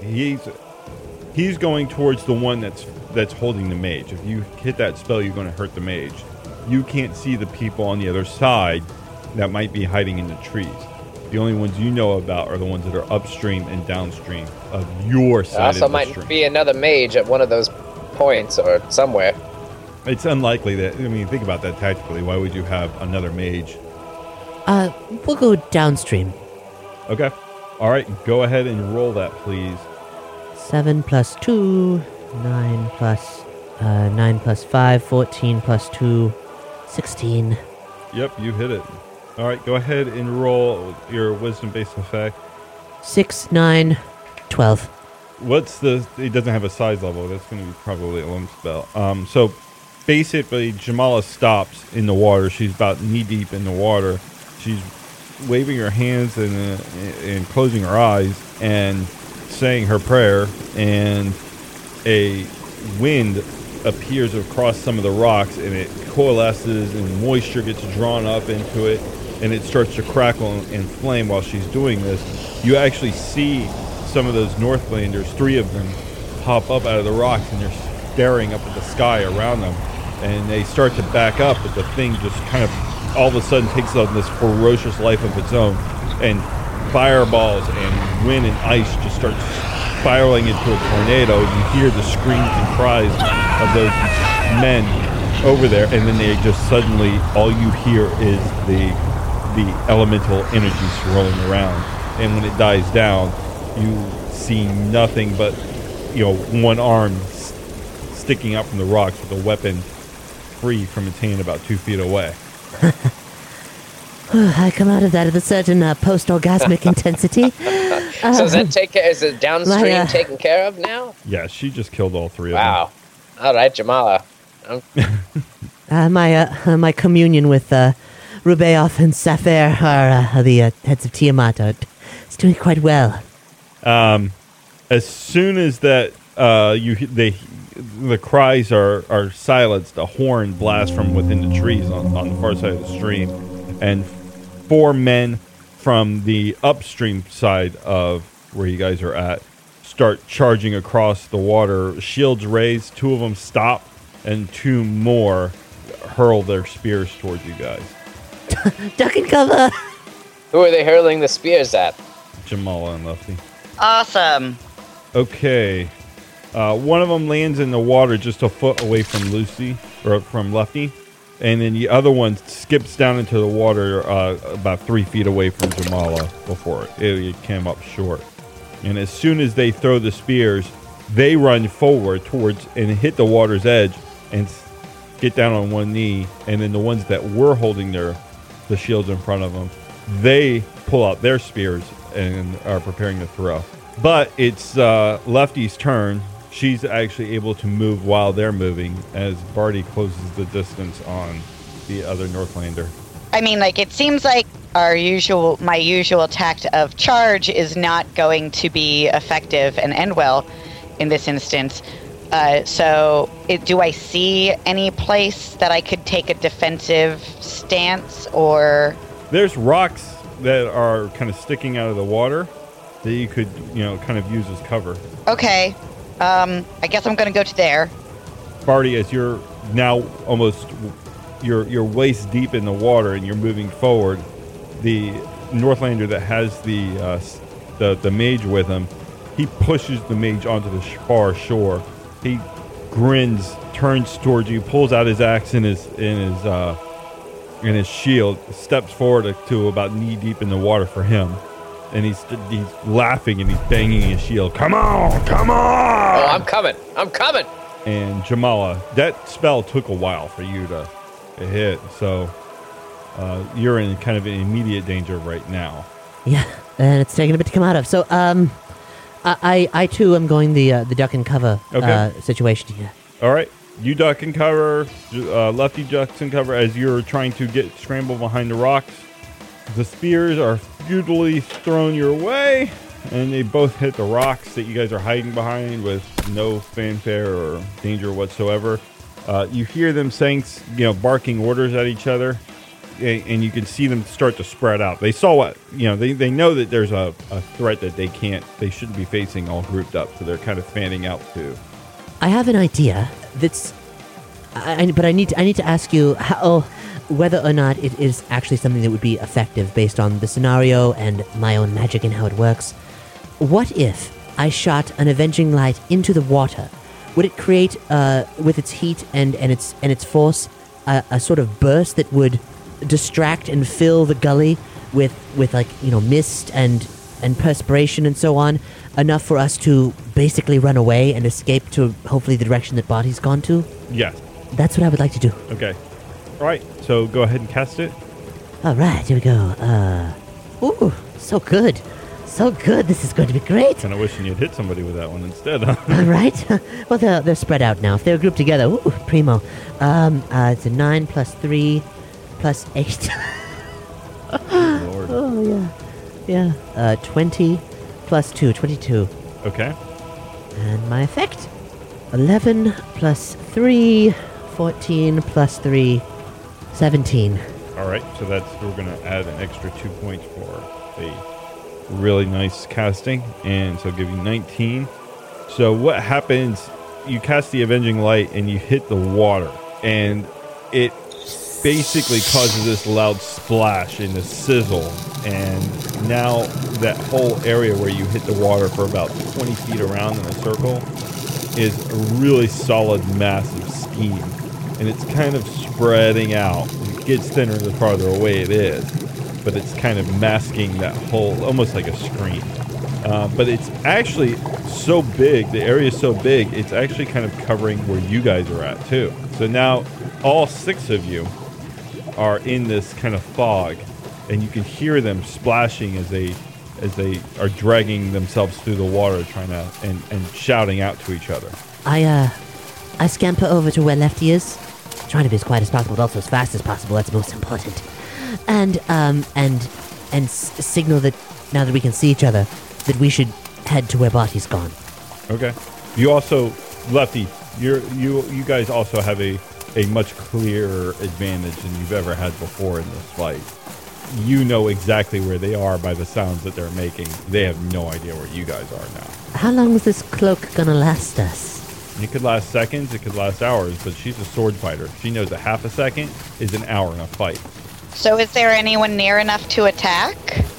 he's going towards the one that's holding the mage. If you hit that spell, you're going to hurt the mage. You can't see the people on the other side that might be hiding in the trees. The only ones you know about are the ones that are upstream and downstream of your side. There also of the might stream. be another mage at one of those points or somewhere. It's unlikely that, think about that tactically. Why would you have another mage? We'll go downstream. Okay. All right, go ahead and roll that, please. 7 plus 2, 9 plus 5, 14 plus 2, 16. Yep, you hit it. All right, go ahead and roll your wisdom-based effect. 6, 9, 12. What's the? It doesn't have a size level. That's going to be probably a lone spell. So basically, Jamala stops in the water. She's about knee deep in the water. She's waving her hands and closing her eyes and saying her prayer. And a wind appears across some of the rocks, and it coalesces, and moisture gets drawn up into it, and it starts to crackle and flame while she's doing this. You actually see some of those Northlanders, 3 of them, pop up out of the rocks, and they're staring up at the sky around them. And they start to back up, but the thing just kind of all of a sudden takes on this ferocious life of its own. And fireballs and wind and ice just start spiraling into a tornado. You hear the screams and cries of those men over there, and then they just suddenly, all you hear is the elemental energy swirling around. And when it dies down, you see nothing but, one arm sticking out from the rocks with a weapon free from its hand about 2 feet away. I come out of that with a certain post-orgasmic intensity. So is it downstream taken care of now? Yeah, she just killed all 3 of them. Wow. All right, Jamala. My communion with Rubeoth and Saphir are the heads of Tiamat. It's doing quite well. As soon as that the cries are silenced, a horn blasts from within the trees on the far side of the stream, and 4 men from the upstream side of where you guys are at start charging across the water. Shields raised, 2 of them stop, and 2 more hurl their spears towards you guys. Duck and cover! Who are they hurling the spears at? Jamala and Lefty. Awesome. Okay. One of them lands in the water just a foot away from Lucy, or from Lefty. And then the other one skips down into the water about 3 feet away from Jamala before it came up short. And as soon as they throw the spears, they run forward towards and hit the water's edge and get down on one knee. And then the ones that were holding the shields in front of them, they pull out their spears and are preparing to throw. But it's Lefty's turn. She's actually able to move while they're moving as Barty closes the distance on the other Northlander. I mean, it seems like my usual tact of charge is not going to be effective and end well in this instance. Do I see any place that I could take a defensive stance, or? There's rocks that are kind of sticking out of the water that you could, kind of use as cover. Okay. I guess I'm going to go to there. Barty, as you're now almost you're waist deep in the water and you're moving forward, the Northlander that has the mage with him, he pushes the mage onto the far shore. He grins, turns towards you, pulls out his axe in his shield, steps forward to about knee deep in the water for him. And he's laughing and he's banging his shield. Come on! Oh, I'm coming! And Jamala, that spell took a while for you to hit, so you're in kind of an immediate danger right now. Yeah, and it's taking a bit to come out of. So, I too am going the duck and cover situation here. All right, you duck and cover. Lefty ducks and cover as you're trying to scramble behind the rocks. The spears are futilely thrown your way, and they both hit the rocks that you guys are hiding behind with no fanfare or danger whatsoever. You hear them saying, barking orders at each other, and you can see them start to spread out. They saw what, they know that there's a threat that they shouldn't be facing all grouped up, so they're kind of fanning out too. I have an idea but I need to ask you whether or not it is actually something that would be effective based on the scenario and my own magic and how it works. What if I shot an avenging light into the water? Would it create, with its heat and its force, a sort of burst that would distract and fill the gully with mist and perspiration and so on, enough for us to basically run away and escape to hopefully the direction that Barty's gone to? Yes. That's what I would like to do. Okay. All right. So go ahead and cast it. All right, here we go. Ooh, so good. So good. This is going to be great. Kind of wishing you'd hit somebody with that one instead, huh? All right. Well, they're spread out now. If they were grouped together, ooh, primo. It's a 9 plus 3 plus 8. Lord. Oh, yeah. Yeah. 20 plus 2, 22. Okay. And my effect 11 plus 3, 14 plus 3, 17. All right. So we're going to add an extra 2 points for a really nice casting, and so give you 19. So what happens, you cast the Avenging Light and you hit the water, and it basically causes this loud splash and a sizzle, and now that whole area where you hit the water for about 20 feet around in a circle is a really solid, massive steam, and it's kind of spreading out. It gets thinner the farther away it is, but it's kind of masking that whole, almost like a screen. But it's actually so big, the area is so big, it's actually kind of covering where you guys are at too. So now all 6 of you are in this kind of fog, and you can hear them splashing as they are dragging themselves through the water, trying to and shouting out to each other. I scamper over to where Lefty is, trying to be as quiet as possible, but also as fast as possible. That's most important. And signal that now that we can see each other, that we should head to where Barty's gone. Okay. You also, Lefty, you guys also have a much clearer advantage than you've ever had before in this fight. You know exactly where they are by the sounds that they're making. They have no idea where you guys are now. How long is this cloak gonna last us? It could last seconds, it could last hours, but she's a sword fighter. She knows a half a second is an hour in a fight. So is there anyone near enough to attack?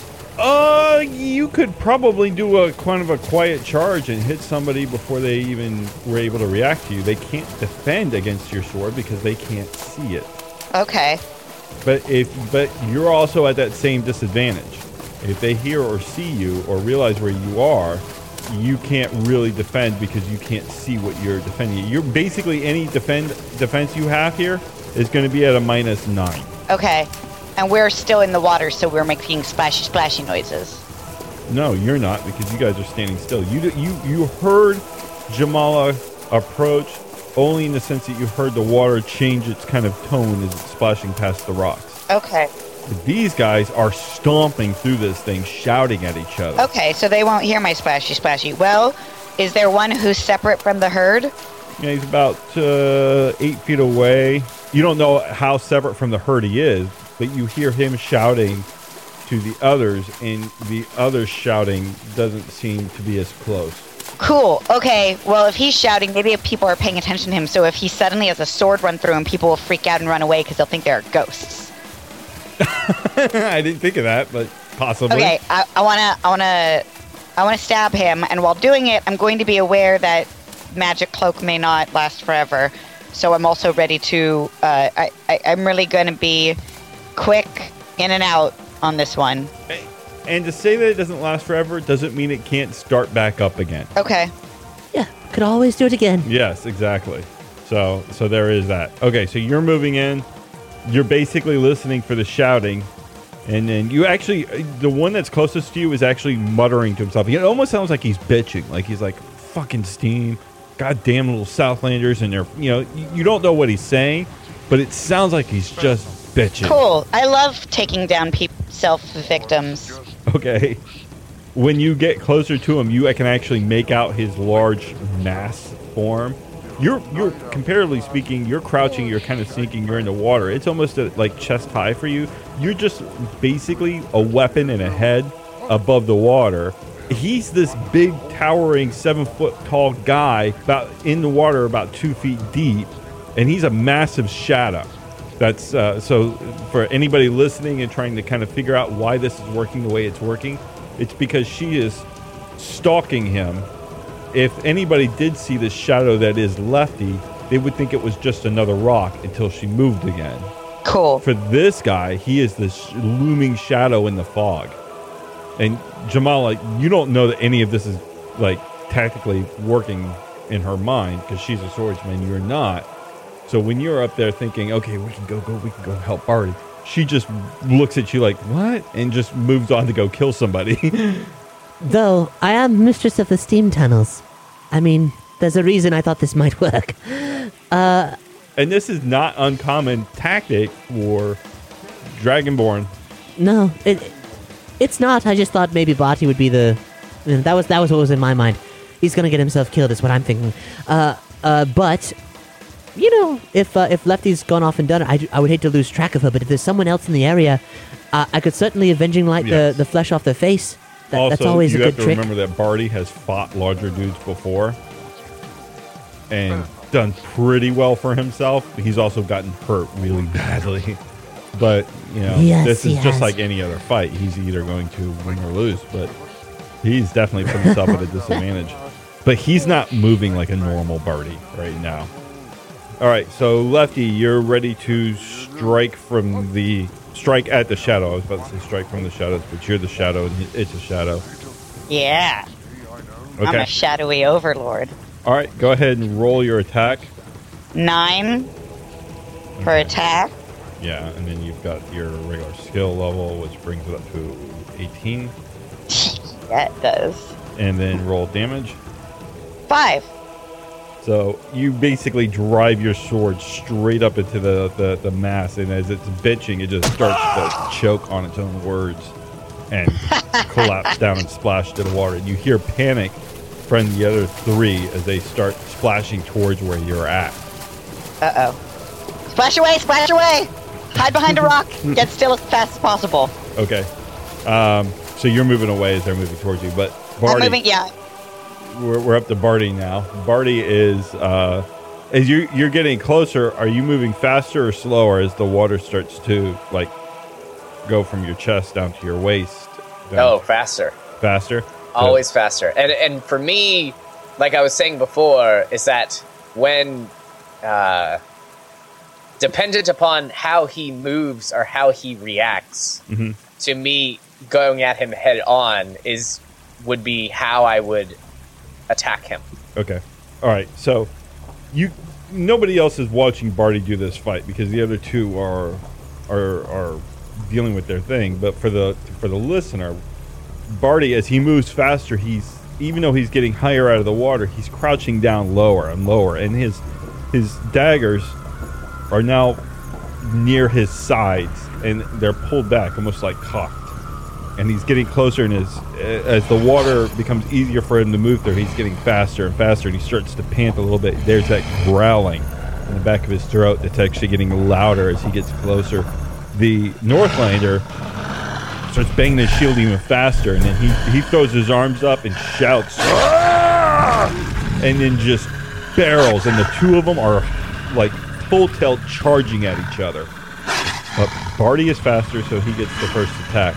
You could probably do a kind of a quiet charge and hit somebody before they even were able to react to you. They can't defend against your sword because they can't see it. Okay. But you're also at that same disadvantage. If they hear or see you or realize where you are, you can't really defend because you can't see what you're defending. You're basically any defense you have here is going to be at a -9. Okay. And we're still in the water, so we're making splashy noises. No, you're not, because you guys are standing still. You heard Jamala approach only in the sense that you heard the water change its kind of tone as it's splashing past the rocks. Okay. But these guys are stomping through this thing, shouting at each other. Okay, so they won't hear my splashy. Well, is there one who's separate from the herd? Yeah, he's about 8 feet away. You don't know how separate from the herd he is, but you hear him shouting to the others, and the others shouting doesn't seem to be as close. Cool. Okay, well, if he's shouting, maybe if people are paying attention to him, so if he suddenly has a sword run through him, people will freak out and run away because they'll think there are ghosts. I didn't think of that, but possibly. Okay, I wanna stab him, and while doing it, I'm going to be aware that magic cloak may not last forever. So I'm also ready to. I'm really going to be quick in and out on this one. And to say that it doesn't last forever doesn't mean it can't start back up again. Okay. Yeah, could always do it again. Yes, exactly. So there is that. Okay, so you're moving in. You're basically listening for the shouting. And then you actually, the one that's closest to you is actually muttering to himself. It almost sounds like he's bitching. Like he's like, fucking steam. Goddamn little Southlanders. And they're, you don't know what he's saying, but it sounds like he's just bitching. Cool. I love taking down self-victims. Okay. When you get closer to him, you can actually make out his large mass form. You're comparatively speaking, you're crouching, you're kind of sinking, you're in the water. It's almost like chest high for you. You're just basically a weapon and a head above the water. He's this big, towering, 7-foot tall guy in the water about 2 feet deep, and he's a massive shadow. That's so for anybody listening and trying to kind of figure out why this is working the way it's working, it's because she is stalking him. If anybody did see this shadow that is Lefty, they would think it was just another rock until she moved again. Cool. For this guy, he is this looming shadow in the fog. And Jamala, you don't know that any of this is like tactically working in her mind because she's a swordsman. You're not. So when you're up there thinking, okay, we can go help Barty, she just looks at you like, what? And just moves on to go kill somebody. Though I am mistress of the steam tunnels. I mean, there's a reason I thought this might work. And this is not uncommon tactic for Dragonborn. No, it's not. I just thought maybe Barty would be the... That was what was in my mind. He's gonna get himself killed is what I'm thinking. But... if Lefty's gone off and done it, I would hate to lose track of her, but if there's someone else in the area, I could certainly Avenging Light the flesh off their face. That's always a good trick. You have to remember that Barty has fought larger dudes before and done pretty well for himself. He's also gotten hurt really badly. But, this is just like any other fight. He's either going to win or lose, but he's definitely put himself at a disadvantage. But he's not moving like a normal Barty right now. All right, so Lefty, you're ready to strike at the shadow. I was about to say strike from the shadows, but you're the shadow, and it's a shadow. Yeah. Okay. I'm a shadowy overlord. All right, go ahead and roll your attack. 9 for attack. Yeah, and then you've got your regular skill level, which brings it up to 18. Yeah, it does. And then roll damage. 5. So you basically drive your sword straight up into the mass, and as it's bitching, it just starts to choke on its own words and collapse down and splash to the water. And you hear panic from the other 3 as they start splashing towards where you're at. Uh-oh. Splash away! Splash away! Hide behind a rock! Get still as fast as possible. Okay. So you're moving away as they're moving towards you, but Barty... I'm moving, yeah. We're up to Barty now. Barty is, as you're getting closer, are you moving faster or slower as the water starts to, go from your chest down to your waist? Oh, faster. Faster? Always faster. And for me, like I was saying before, is that when, dependent upon how he moves or how he reacts, to me, going at him head on would be how I would attack him. Okay. All right. So nobody else is watching Barty do this fight because the other 2 are dealing with their thing. But for the listener, Barty, as he moves faster, even though he's getting higher out of the water, he's crouching down lower and lower, and his daggers are now near his sides, and they're pulled back, almost like cocked. And he's getting closer, and as the water becomes easier for him to move through, he's getting faster and faster, and he starts to pant a little bit. There's that growling in the back of his throat that's actually getting louder as he gets closer. The Northlander starts banging his shield even faster, and then he throws his arms up and shouts, "Ah!" and then just barrels, and the 2 of them are like full tilt charging at each other. But Barty is faster, so he gets the first attack.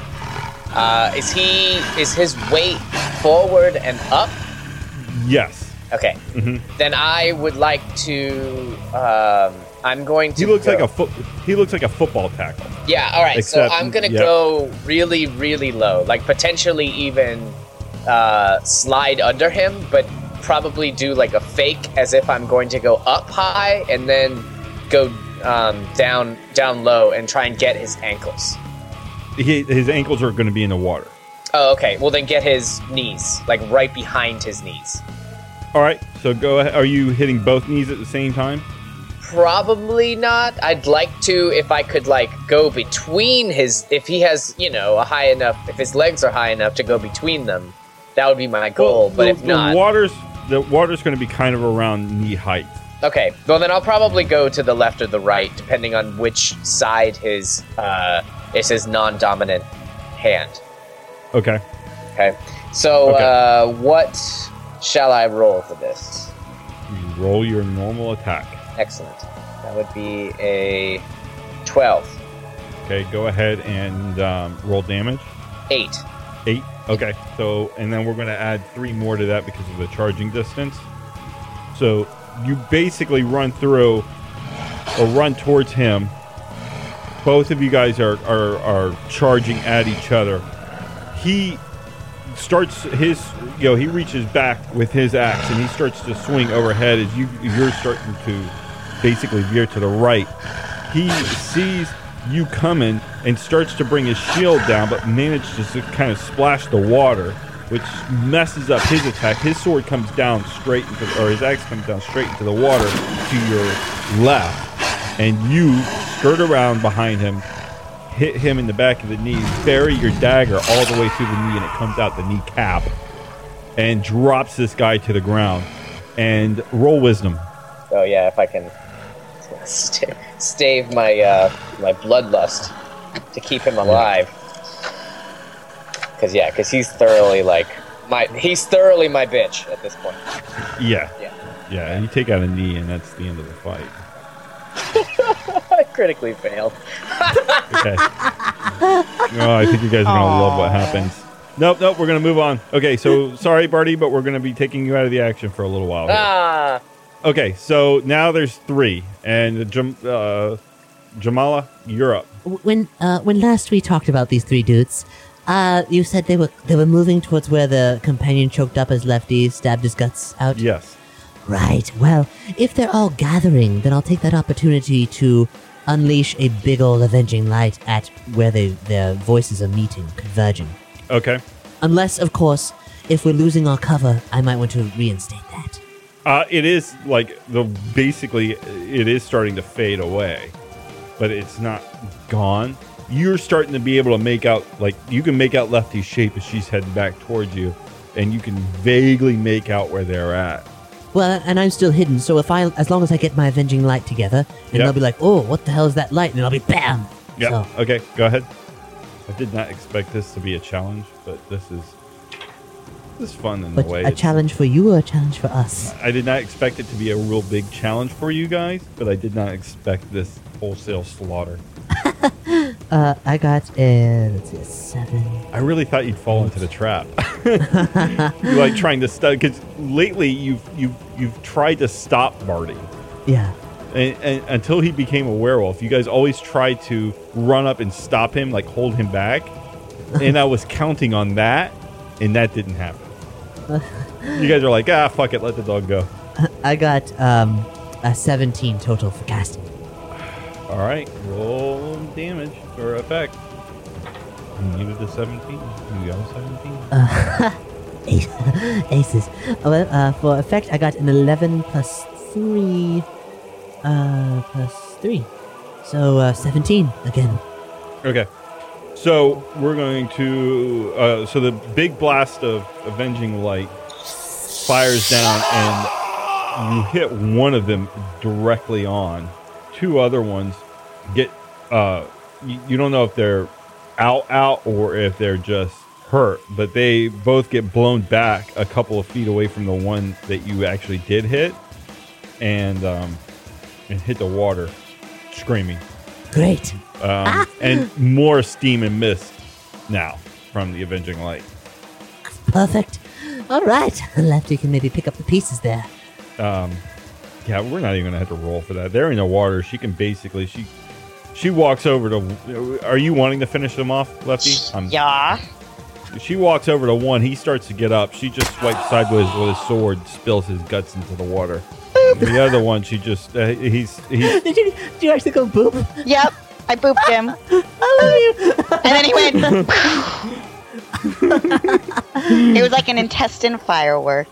Is his weight forward and up? Yes. Okay. Then I would like to. I'm going to. He looks like a football tackle. Yeah. All right. So I'm gonna go really, really low, like potentially even slide under him, but probably do like a fake as if I'm going to go up high and then go down low and try and get his ankles. His ankles are going to be in the water. Oh, okay. Well, then get his knees, like right behind his knees. All right. So go ahead. Are you hitting both knees at the same time? Probably not. I'd like to, if I could, go between if he has, if his legs are high enough to go between them, that would be my goal. But if not, the water's going to be kind of around knee height. Okay. Well, then I'll probably go to the left or the right, depending on which side is his non-dominant hand. Okay. Okay. So, what shall I roll for this? You roll your normal attack. Excellent. That would be a 12. Okay, go ahead and roll damage. 8. 8? Okay. So, and then we're going to add 3 more to that because of the charging distance. So, you basically run through or run towards him. Both of you guys are charging at each other. He starts he reaches back with his axe and he starts to swing overhead as you're starting to basically veer to the right. He sees you come in and starts to bring his shield down, but manages to kind of splash the water, which messes up his attack. His sword comes down straight into, or his axe comes down straight into the water to your left, and you skirt around behind him, hit him in the back of the knee, bury your dagger all the way through the knee, and it comes out the kneecap, and drops this guy to the ground. And roll wisdom. Oh yeah, if I can stave my my bloodlust to keep him alive. Because he's thoroughly my bitch at this point. Yeah. You take out a knee, and that's the end of the fight. I critically failed. Okay. Oh, I think you guys are gonna love what happens. Nope, we're going to move on. Okay, so sorry, Barty, but we're going to be taking you out of the action for a little while here. Okay, so now there's 3, and Jamala, you're up. When last we talked about these 3 dudes, you said they were moving towards where the companion choked up as Lefty stabbed his guts out? Yes. Right, well, if they're all gathering, then I'll take that opportunity to unleash a big ol' avenging light at where their voices are meeting, converging. Okay. Unless, of course, if we're losing our cover, I might want to reinstate that. It is basically it is starting to fade away, but it's not gone. You're starting to be able to make out, you can make out Lefty's shape as she's heading back towards you, and you can vaguely make out where they're at. Well, and I'm still hidden, so as long as I get my avenging light together, and they'll be like, oh, what the hell is that light? And then I'll be bam! Yeah. So. Okay, go ahead. I did not expect this to be a challenge, but this is fun in but a way. A challenge for you or a challenge for us? I did not expect it to be a real big challenge for you guys, but I did not expect this wholesale slaughter. I got a 7. I really thought you'd fall into the trap. You're trying to stop, because lately you've tried to stop Barty. Yeah. And until he became a werewolf, you guys always tried to run up and stop him, hold him back. And I was counting on that, and that didn't happen. You guys are like, fuck it, let the dog go. I got a 17 total for casting. All right, roll damage or effect. You needed a 17. You got a 17. Aces. Well, for effect, I got an 11 plus 3. Plus 3. So, 17 again. Okay. So, we're going to... so, the big blast of Avenging Light fires down, and you hit one of them directly on. 2 other ones get... you don't know if they're out, or if they're just hurt, but they both get blown back a couple of feet away from the one that you actually did hit, and hit the water, screaming. Great. And more steam and mist now from the Avenging Light. Perfect. All right. Lefty can maybe pick up the pieces there. Yeah, we're not even going to have to roll for that. They're in the water. She can basically... She walks over to... Are you wanting to finish them off, Lefty? Yeah. She walks over to one. He starts to get up. She just swipes sideways with his sword, spills his guts into the water. The other one, she just... he's Did you actually go boop? Yep. I booped him. I love you. And then he went... It was like an intestine firework.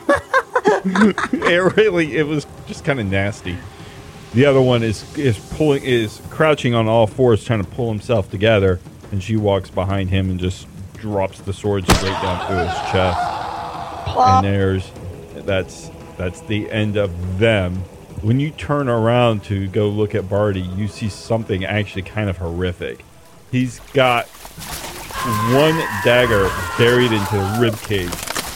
It was just kind of nasty. The other one is crouching on all fours, trying to pull himself together, and she walks behind him and just drops the sword straight down through his chest. Plop. And that's the end of them. When you turn around to go look at Barty, you see something actually kind of horrific. He's got one dagger buried into the rib cage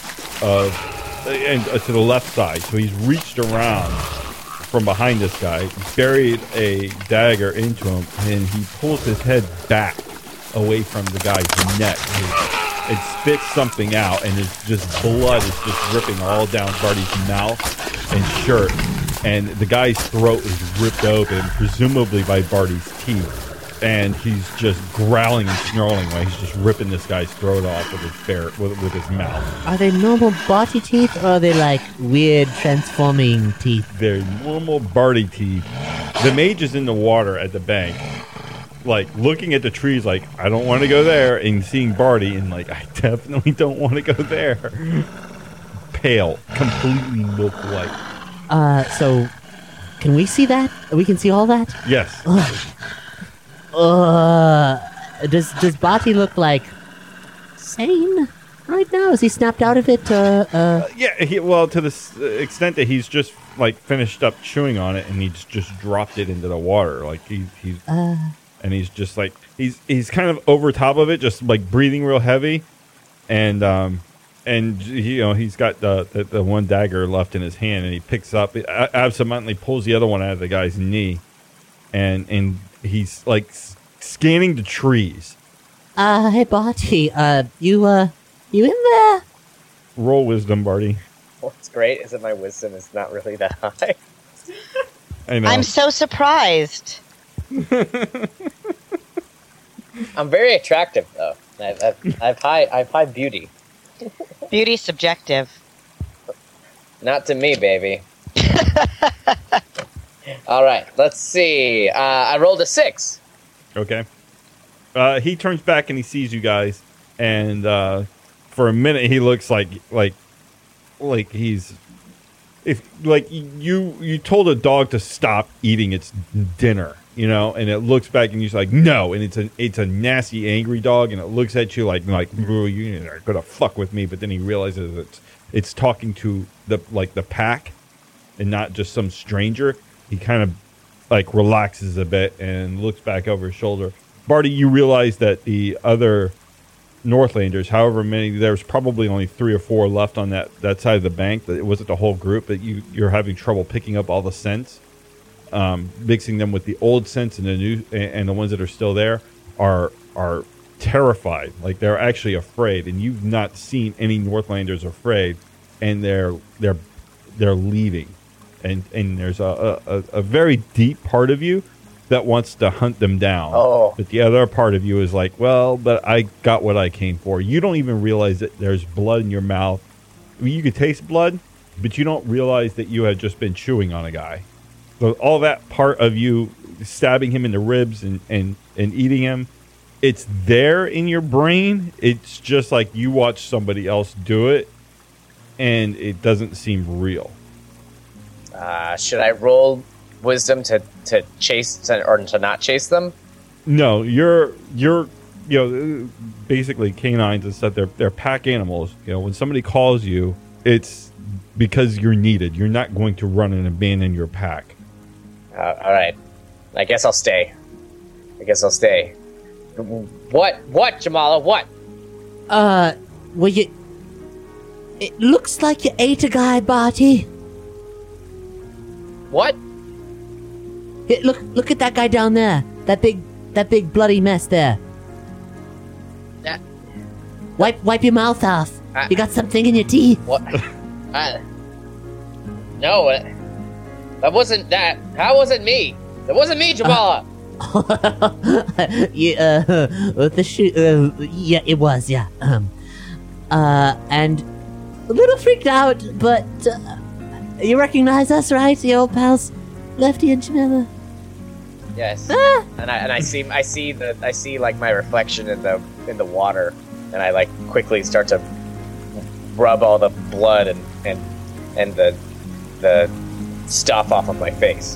to the left side. So he's reached around from behind this guy, buried a dagger into him, and he pulls his head back away from the guy's neck. It spits something out, and it's just blood is just dripping all down Barty's mouth and shirt. And the guy's throat is ripped open, presumably by Barty's teeth. And he's just growling and snarling while he's just ripping this guy's throat off with his mouth. Are they normal Barty teeth, or are they like weird transforming teeth? They're normal Barty teeth. The mage is in the water at the bank, like looking at the trees, like I don't want to go there, and seeing Barty, and like I definitely don't want to go there. Pale, completely milk white. So can we see that? We can see all that? Yes. Does Bati look like sane right now? Is he snapped out of it? Yeah. Well, to the extent that he's just like finished up chewing on it, and he's just dropped it into the water. Like he's and he's just like he's kind of over top of it, just like breathing real heavy, and he's got the one dagger left in his hand, and he picks up, absentmindly pulls the other one out of the guy's knee, and he's like scanning the trees. Hey Barty, you in there? Roll wisdom, Barty. What's great is that my wisdom is not really that high. I know. I'm so surprised. I'm very attractive, though. I've high beauty. Beauty's subjective. Not to me, baby. All right, let's see. I rolled a 6. Okay. He turns back and he sees you guys, and for a minute he looks like he's you told a dog to stop eating its dinner, and it looks back and you're like no, and it's a nasty, angry dog, and it looks at you like you're gonna fuck with me, but then he realizes it's talking to the pack and not just some stranger. He kind of like relaxes a bit and looks back over his shoulder. Barty, you realize that the other Northlanders, however many, there's probably only 3 or 4 left on that side of the bank. That it wasn't the whole group, that you're having trouble picking up all the scents, mixing them with the old scents and the new, and the ones that are still there are terrified, like they're actually afraid, and you've not seen any Northlanders afraid, and they're leaving, and there's a very deep part of you that wants to hunt them down. Oh. But the other part of you is like, well, but I got what I came for. You don't even realize that there's blood in your mouth. I mean, you could taste blood, but you don't realize that you had just been chewing on a guy. So all that part of you stabbing him in the ribs and eating him, it's there in your brain. It's just like you watch somebody else do it, and it doesn't seem real. Should I roll wisdom to chase or to not chase them? No, you're basically canines and stuff. They're pack animals. When somebody calls you, it's because you're needed. You're not going to run and abandon your pack. All right. I guess I'll stay. What, Jamala? What? Well, it looks like you ate a guy, Barty. What? Hey, look at that guy down there. That big bloody mess there. Wipe your mouth off. You got something in your teeth. What? No, that wasn't that. That wasn't me. That wasn't me, Jamala. Yeah, the shoe. Yeah, it was. Yeah. And a little freaked out, but you recognize us, right? The old pals, Lefty and Jamila. Yes. And I see like my reflection in the water, and I like quickly start to rub all the blood and the stuff off of my face.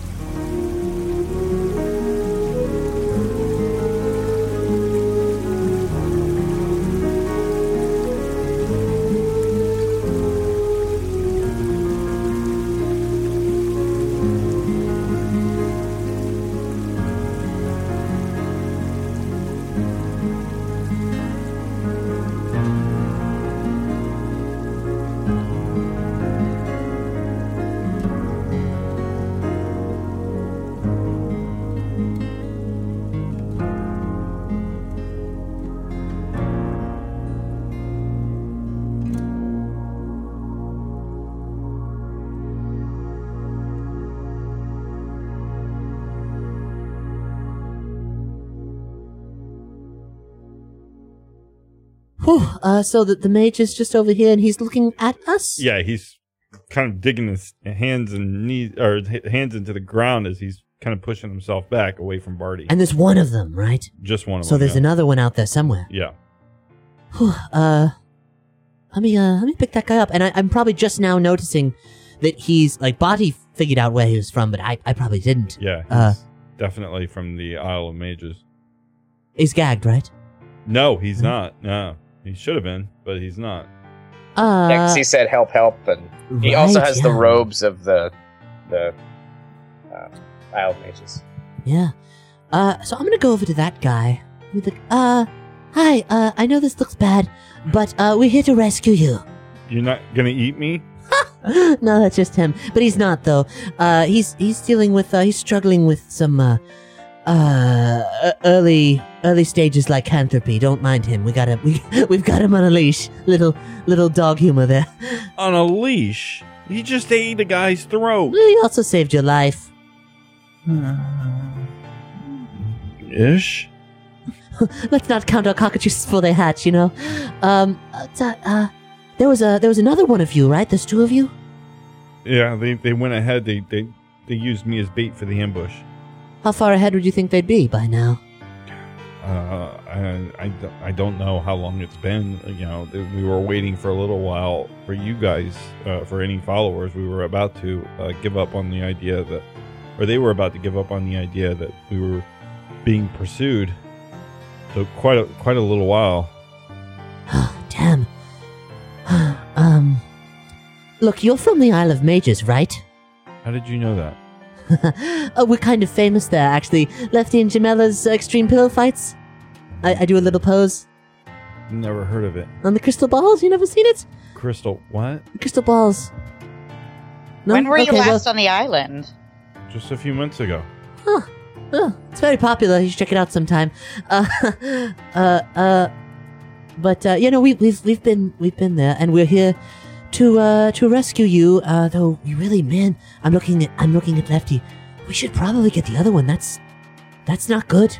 So the mage is just over here and he's looking at us? Yeah, he's kind of digging his hands and knees or hands into the ground as he's kind of pushing himself back away from Barty. And there's one of them, right? Just one of them. So there's yeah. another one out there somewhere. Yeah. Whew, let me pick that guy up. And I'm probably just now noticing that he's like Barty figured out where he was from, but I probably didn't. Yeah. He's definitely from the Isle of Mages. He's gagged, right? No, he's not. No, he should have been, but he's not. Yeah, 'cause he said help, and he also has the yeah. robes of the Isle of Mages. Yeah. So I'm gonna go over to that guy. With hi, I know this looks bad, but we're here to rescue you. You're not gonna eat me? No, that's just him. But he's not though. He's dealing with he's struggling with some early stages lycanthropy. Don't mind him. We've got him on a leash. Little dog humor there. On a leash? He just ate a guy's throat. He also saved your life. Ish? Let's not count our cockatoos before they hatch, you know. There was another one of you, right? There's two of you? Yeah, they went ahead. They used me as bait for the ambush. How far ahead would you think they'd be by now? I don't know how long it's been. You know, we were waiting for a little while for you guys, for any followers. We were about to give up on the idea that, or they were about to give up on the idea that we were being pursued. So quite a little while. Damn. Look, you're from the Isle of Mages, right? How did you know that? We're kind of famous there, actually. Lefty and Jamella's extreme pillow fights. I do a little pose. Never heard of it. On the crystal balls? You never seen it? Crystal, what? Crystal balls. No? When were you Okay, last on the island? Just a few months ago. Huh. Oh, it's very popular. You should check it out sometime. But you know, we've been there, and we're here to rescue you. Though you really, man, I'm looking at Lefty. We should probably get the other one. That's not good.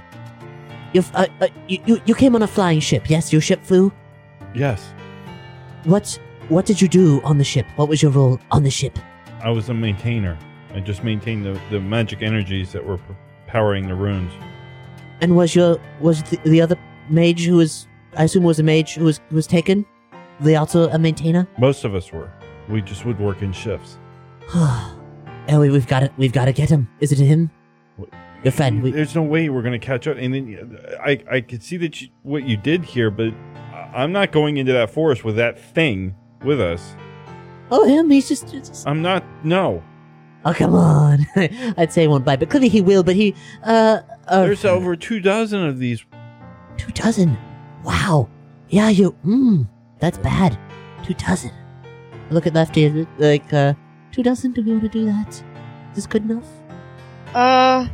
You came on a flying ship. Yes, your ship flew. Yes, What did you do on the ship? What was your role on the ship? I was a maintainer. I just maintained the magic energies that were powering the runes. And was the other mage who was, I assume was a mage who was taken? Were they also a maintainer? Most of us were. We just would work in shifts. Ellie, we've got to get him. Is it him? Your friend. There's no way we're going to catch up. And then I could see that what you did here, but I'm not going into that forest with that thing with us. Oh, him? He's just... I'm not. No. Oh, come on. I'd say he won't bite, but clearly he will, but he... There's over 24 of these. 24? Wow. Yeah, that's bad. 24. Look at Lefty, like, 24? Do we want to do that? Is this good enough? I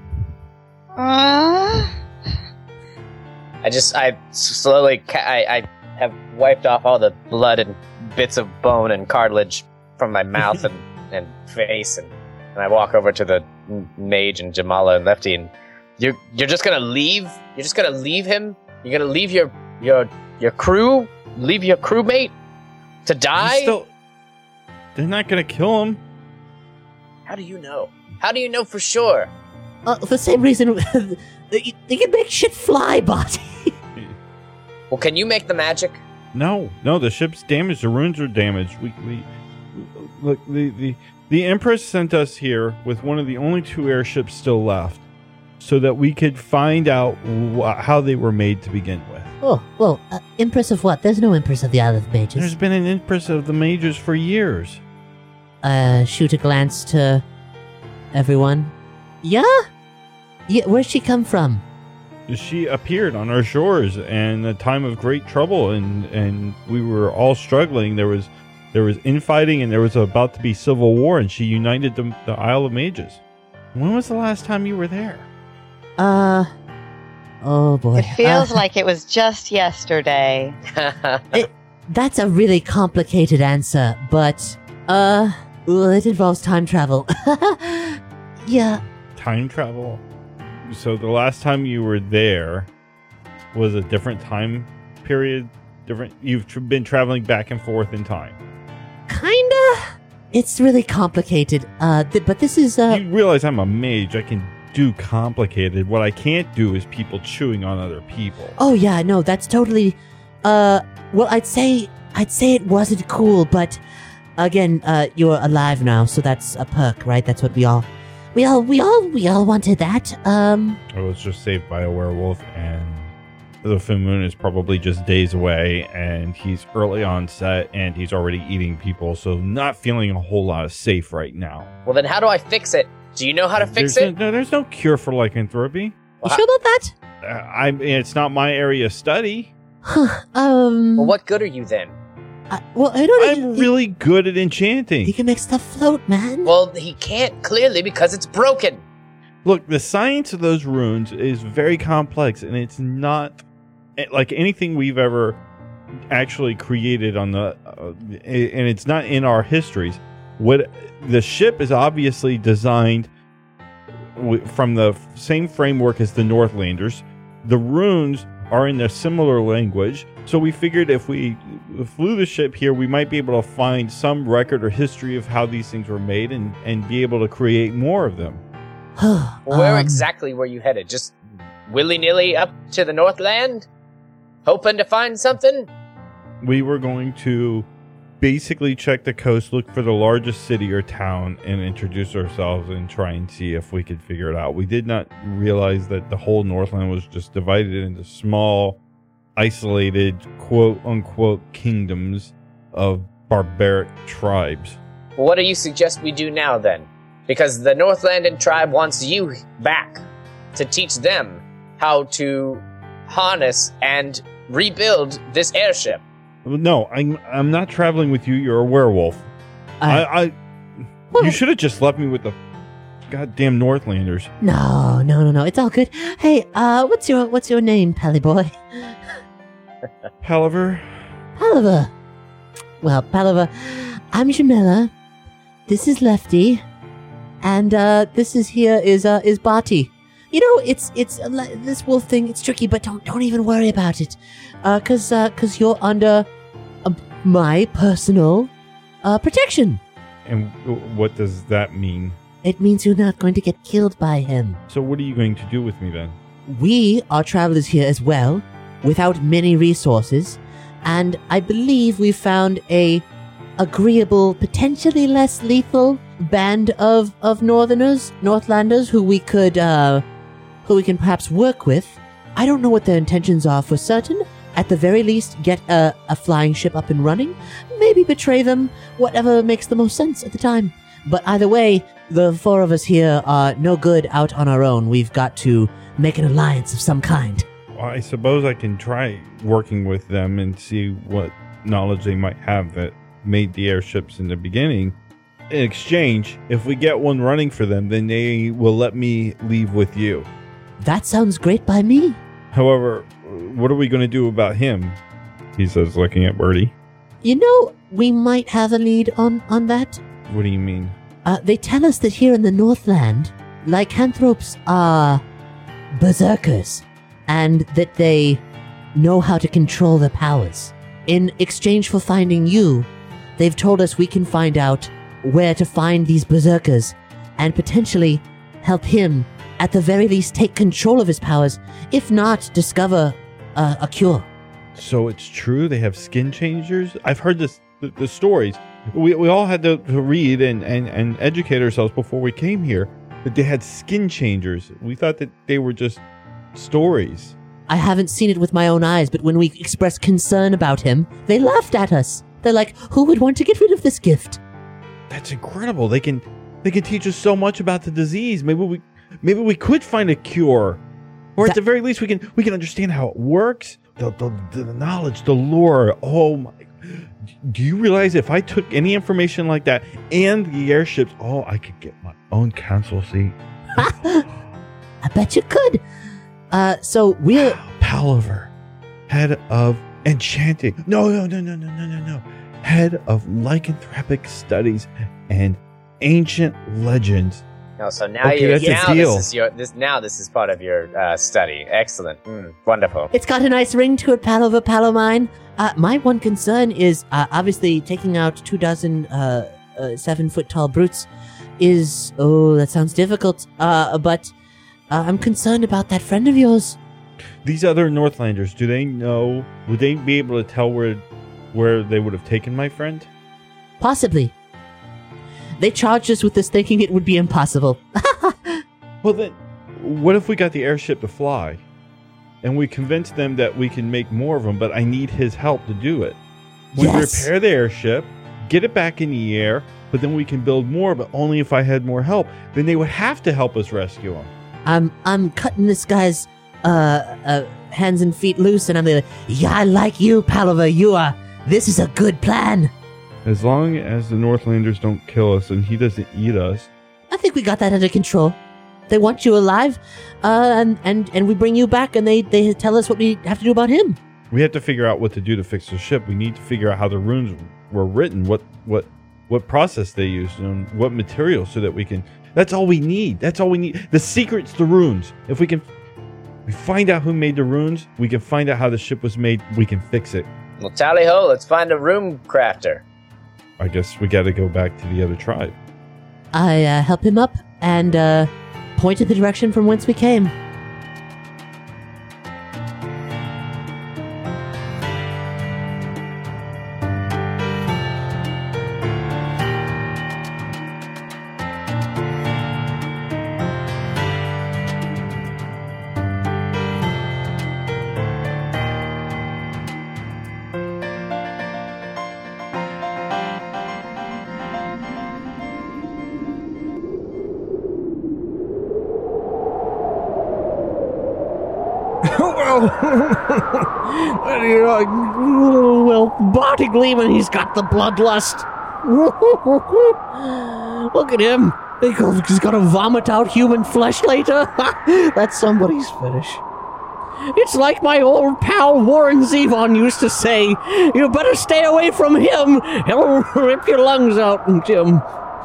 slowly, I have wiped off all the blood and bits of bone and cartilage from my mouth and face, and I walk over to the mage and Jamala and Lefty, and you're just gonna leave? You're just gonna leave him? You're gonna leave your crew? Leave your crewmate to die? They're not gonna kill him. How do you know? How do you know for sure? For the same reason, they can make shit fly, Barty. Well, can you make the magic? No, the ship's damaged. The runes are damaged. We look. The Empress sent us here with one of the only 2 airships still left, so that we could find out how they were made to begin with. Oh, well, Empress of what? There's no Empress of the Isle of Mages. There's been an Empress of the Mages for years. Shoot a glance to everyone. Yeah? Where'd she come from? She appeared on our shores in a time of great trouble, and we were all struggling. There was infighting, and there was about to be civil war, and she united the Isle of Mages. When was the last time you were there? Oh boy. It feels like it was just yesterday. That's a really complicated answer, but, it involves time travel. Yeah. Time travel? So the last time you were there was a different time period? You've been traveling back and forth in time. Kinda? It's really complicated. But this is You realize I'm a mage. I can do complicated. What I can't do is people chewing on other people. Oh yeah, no, that's totally. Well, I'd say it wasn't cool, but again, you're alive now, so that's a perk, right? That's what we all wanted that. I was just saved by a werewolf, and the full moon is probably just days away, and he's early on set, and he's already eating people, so not feeling a whole lot of safe right now. Well, then how do I fix it? Do you know how to fix it? There's no cure for lycanthropy. You sure about that? It's not my area of study. Well, what good are you then? Well, I don't. I'm really good at enchanting. He can make stuff float, man. Well, he can't clearly because it's broken. Look, the science of those runes is very complex, and it's not like anything we've ever actually created on the, and it's not in our histories. What the ship is obviously designed from the same framework as the Northlanders. The runes are in a similar language, so we figured if we flew the ship here, we might be able to find some record or history of how these things were made and be able to create more of them. Where exactly were you headed? Just willy-nilly up to the Northland? Hoping to find something? We were going to basically check the coast, look for the largest city or town, and introduce ourselves and try and see if we could figure it out. We did not realize that the whole Northland was just divided into small, isolated, quote-unquote kingdoms of barbaric tribes. What do you suggest we do now, then? Because the Northlandan tribe wants you back to teach them how to harness and rebuild this airship. No, I'm not traveling with you. You're a werewolf. You should have just left me with the goddamn Northlanders. No. It's all good. Hey, what's your name, Pally boy? Palaver. Palaver. Well, Palaver, I'm Jamila. This is Lefty, and this is Barty. You know, it's this wolf thing. It's tricky, but don't even worry about it, cause you're under my personal protection. And what does that mean? It means you're not going to get killed by him. So what are you going to do with me then? We are travelers here as well, without many resources, and I believe we found a agreeable, potentially less lethal band of Northlanders who we can perhaps work with. I don't know what their intentions are for certain. At the very least, get a flying ship up and running. Maybe betray them, whatever makes the most sense at the time. But either way, the four of us here are no good out on our own. We've got to make an alliance of some kind. Well, I suppose I can try working with them and see what knowledge they might have that made the airships in the beginning. In exchange, if we get one running for them, then they will let me leave with you. That sounds great by me. However, what are we going to do about him? He says, looking at Birdie. You know, we might have a lead on that. What do you mean? They tell us that here in the Northland, lycanthropes are berserkers, and that they know how to control their powers. In exchange for finding you, they've told us we can find out where to find these berserkers, and potentially help him, at the very least, take control of his powers, if not discover a cure. So it's true they have skin changers? I've heard the stories. We all had to read and educate ourselves before we came here that they had skin changers. We thought that they were just stories. I haven't seen it with my own eyes, but when we expressed concern about him, they laughed at us. They're like, who would want to get rid of this gift? That's incredible. They can teach us so much about the disease. Maybe we could find a cure. Or at the very least we can understand how it works. The knowledge, the lore. Oh my. Do you realize if I took any information like that and the airships, I could get my own council seat. I bet you could. So we're Palaver, head of enchanting. No. Head of lycanthropic studies and ancient legends. No, so now Okay, that's a deal. This is part of your study. Excellent. Wonderful. It's got a nice ring to it, Palomine. My one concern is obviously taking out 24 7-foot tall brutes is... Oh, that sounds difficult. But I'm concerned about that friend of yours. These other Northlanders, do they know? Would they be able to tell where they would have taken my friend? Possibly. They charged us with this thinking it would be impossible. Well then, what if we got the airship to fly? And we convinced them that we can make more of them, but I need his help to do it. We repair the airship, get it back in the air, but then we can build more, but only if I had more help. Then they would have to help us rescue him. I'm cutting this guy's hands and feet loose, and I'm like, yeah, I like you, Palaver. This is a good plan. As long as the Northlanders don't kill us and he doesn't eat us. I think we got that under control. They want you alive, and we bring you back, and they tell us what we have to do about him. We have to figure out what to do to fix the ship. We need to figure out how the runes were written, what process they used, and what material, so that we can... That's all we need. That's all we need. The secret's the runes. If we find out who made the runes, we can find out how the ship was made, we can fix it. Well, tally-ho, let's find a room crafter. I guess we got to go back to the other tribe. I help him up and point in the direction from whence we came. Well, Barty Gleeman, he's got the bloodlust. Look at him. He's gonna vomit out human flesh later. That's somebody's fetish. It's like my old pal Warren Zevon used to say, you better stay away from him. He'll rip your lungs out, Jim.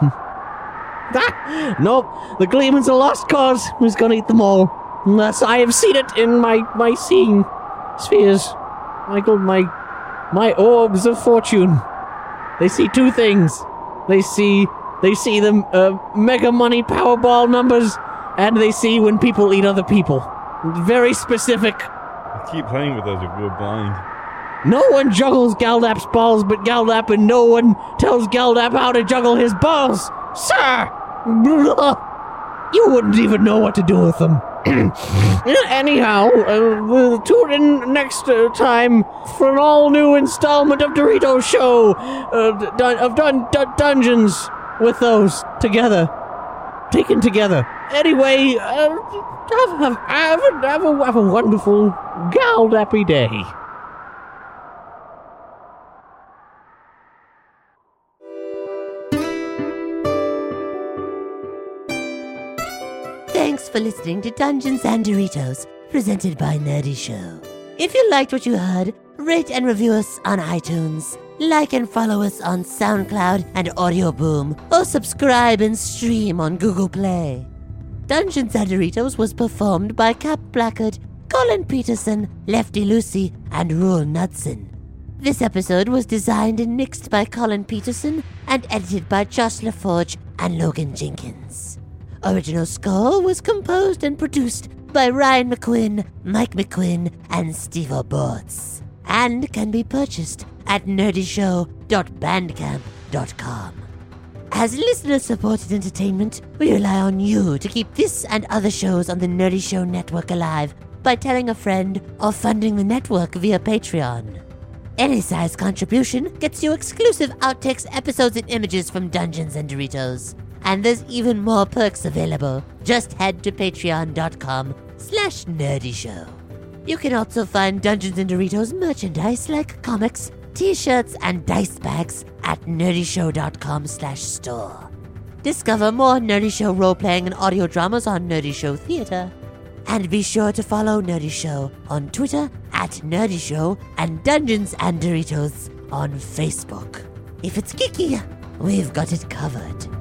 Nope, the Gleeman's a lost cause. He's gonna eat them all. Unless I have seen it in my seeing spheres. Michael, my orbs of fortune. They see two things. They see the mega money Powerball numbers, and they see when people eat other people. Very specific. Keep playing with us if we're blind. No one juggles Galdap's balls but Galdap, and no one tells Galdap how to juggle his balls. Sir! You wouldn't even know what to do with them. Anyhow, tune in next time for an all-new installment of Dorito Show Dungeons with those together, taken together. Anyway, have a wonderful Galdappy day. Thanks for listening to Dungeons and Doritos, presented by Nerdy Show. If you liked what you heard, rate and review us on iTunes, like and follow us on SoundCloud and Audio Boom, or subscribe and stream on Google Play. Dungeons and Doritos was performed by Cap Blackard, Colin Peterson, Lefty Lucy, and Rule Knudsen. This episode was designed and mixed by Colin Peterson and edited by Josh LaForge and Logan Jenkins. Original score was composed and produced by Ryan McQuinn, Mike McQuinn, and Steve Obortz, and can be purchased at nerdyshow.bandcamp.com. As listener-supported entertainment, we rely on you to keep this and other shows on the Nerdy Show Network alive by telling a friend or funding the network via Patreon. Any size contribution gets you exclusive outtakes, episodes, and images from Dungeons and Doritos. And there's even more perks available. Just head to patreon.com/nerdyshow. You can also find Dungeons and Doritos merchandise like comics, t-shirts, and dice bags at nerdyshow.com/store. Discover more Nerdy Show role-playing and audio dramas on Nerdy Show Theater. And be sure to follow Nerdy Show on Twitter at Nerdy Show and Dungeons and Doritos on Facebook. If it's geeky, we've got it covered.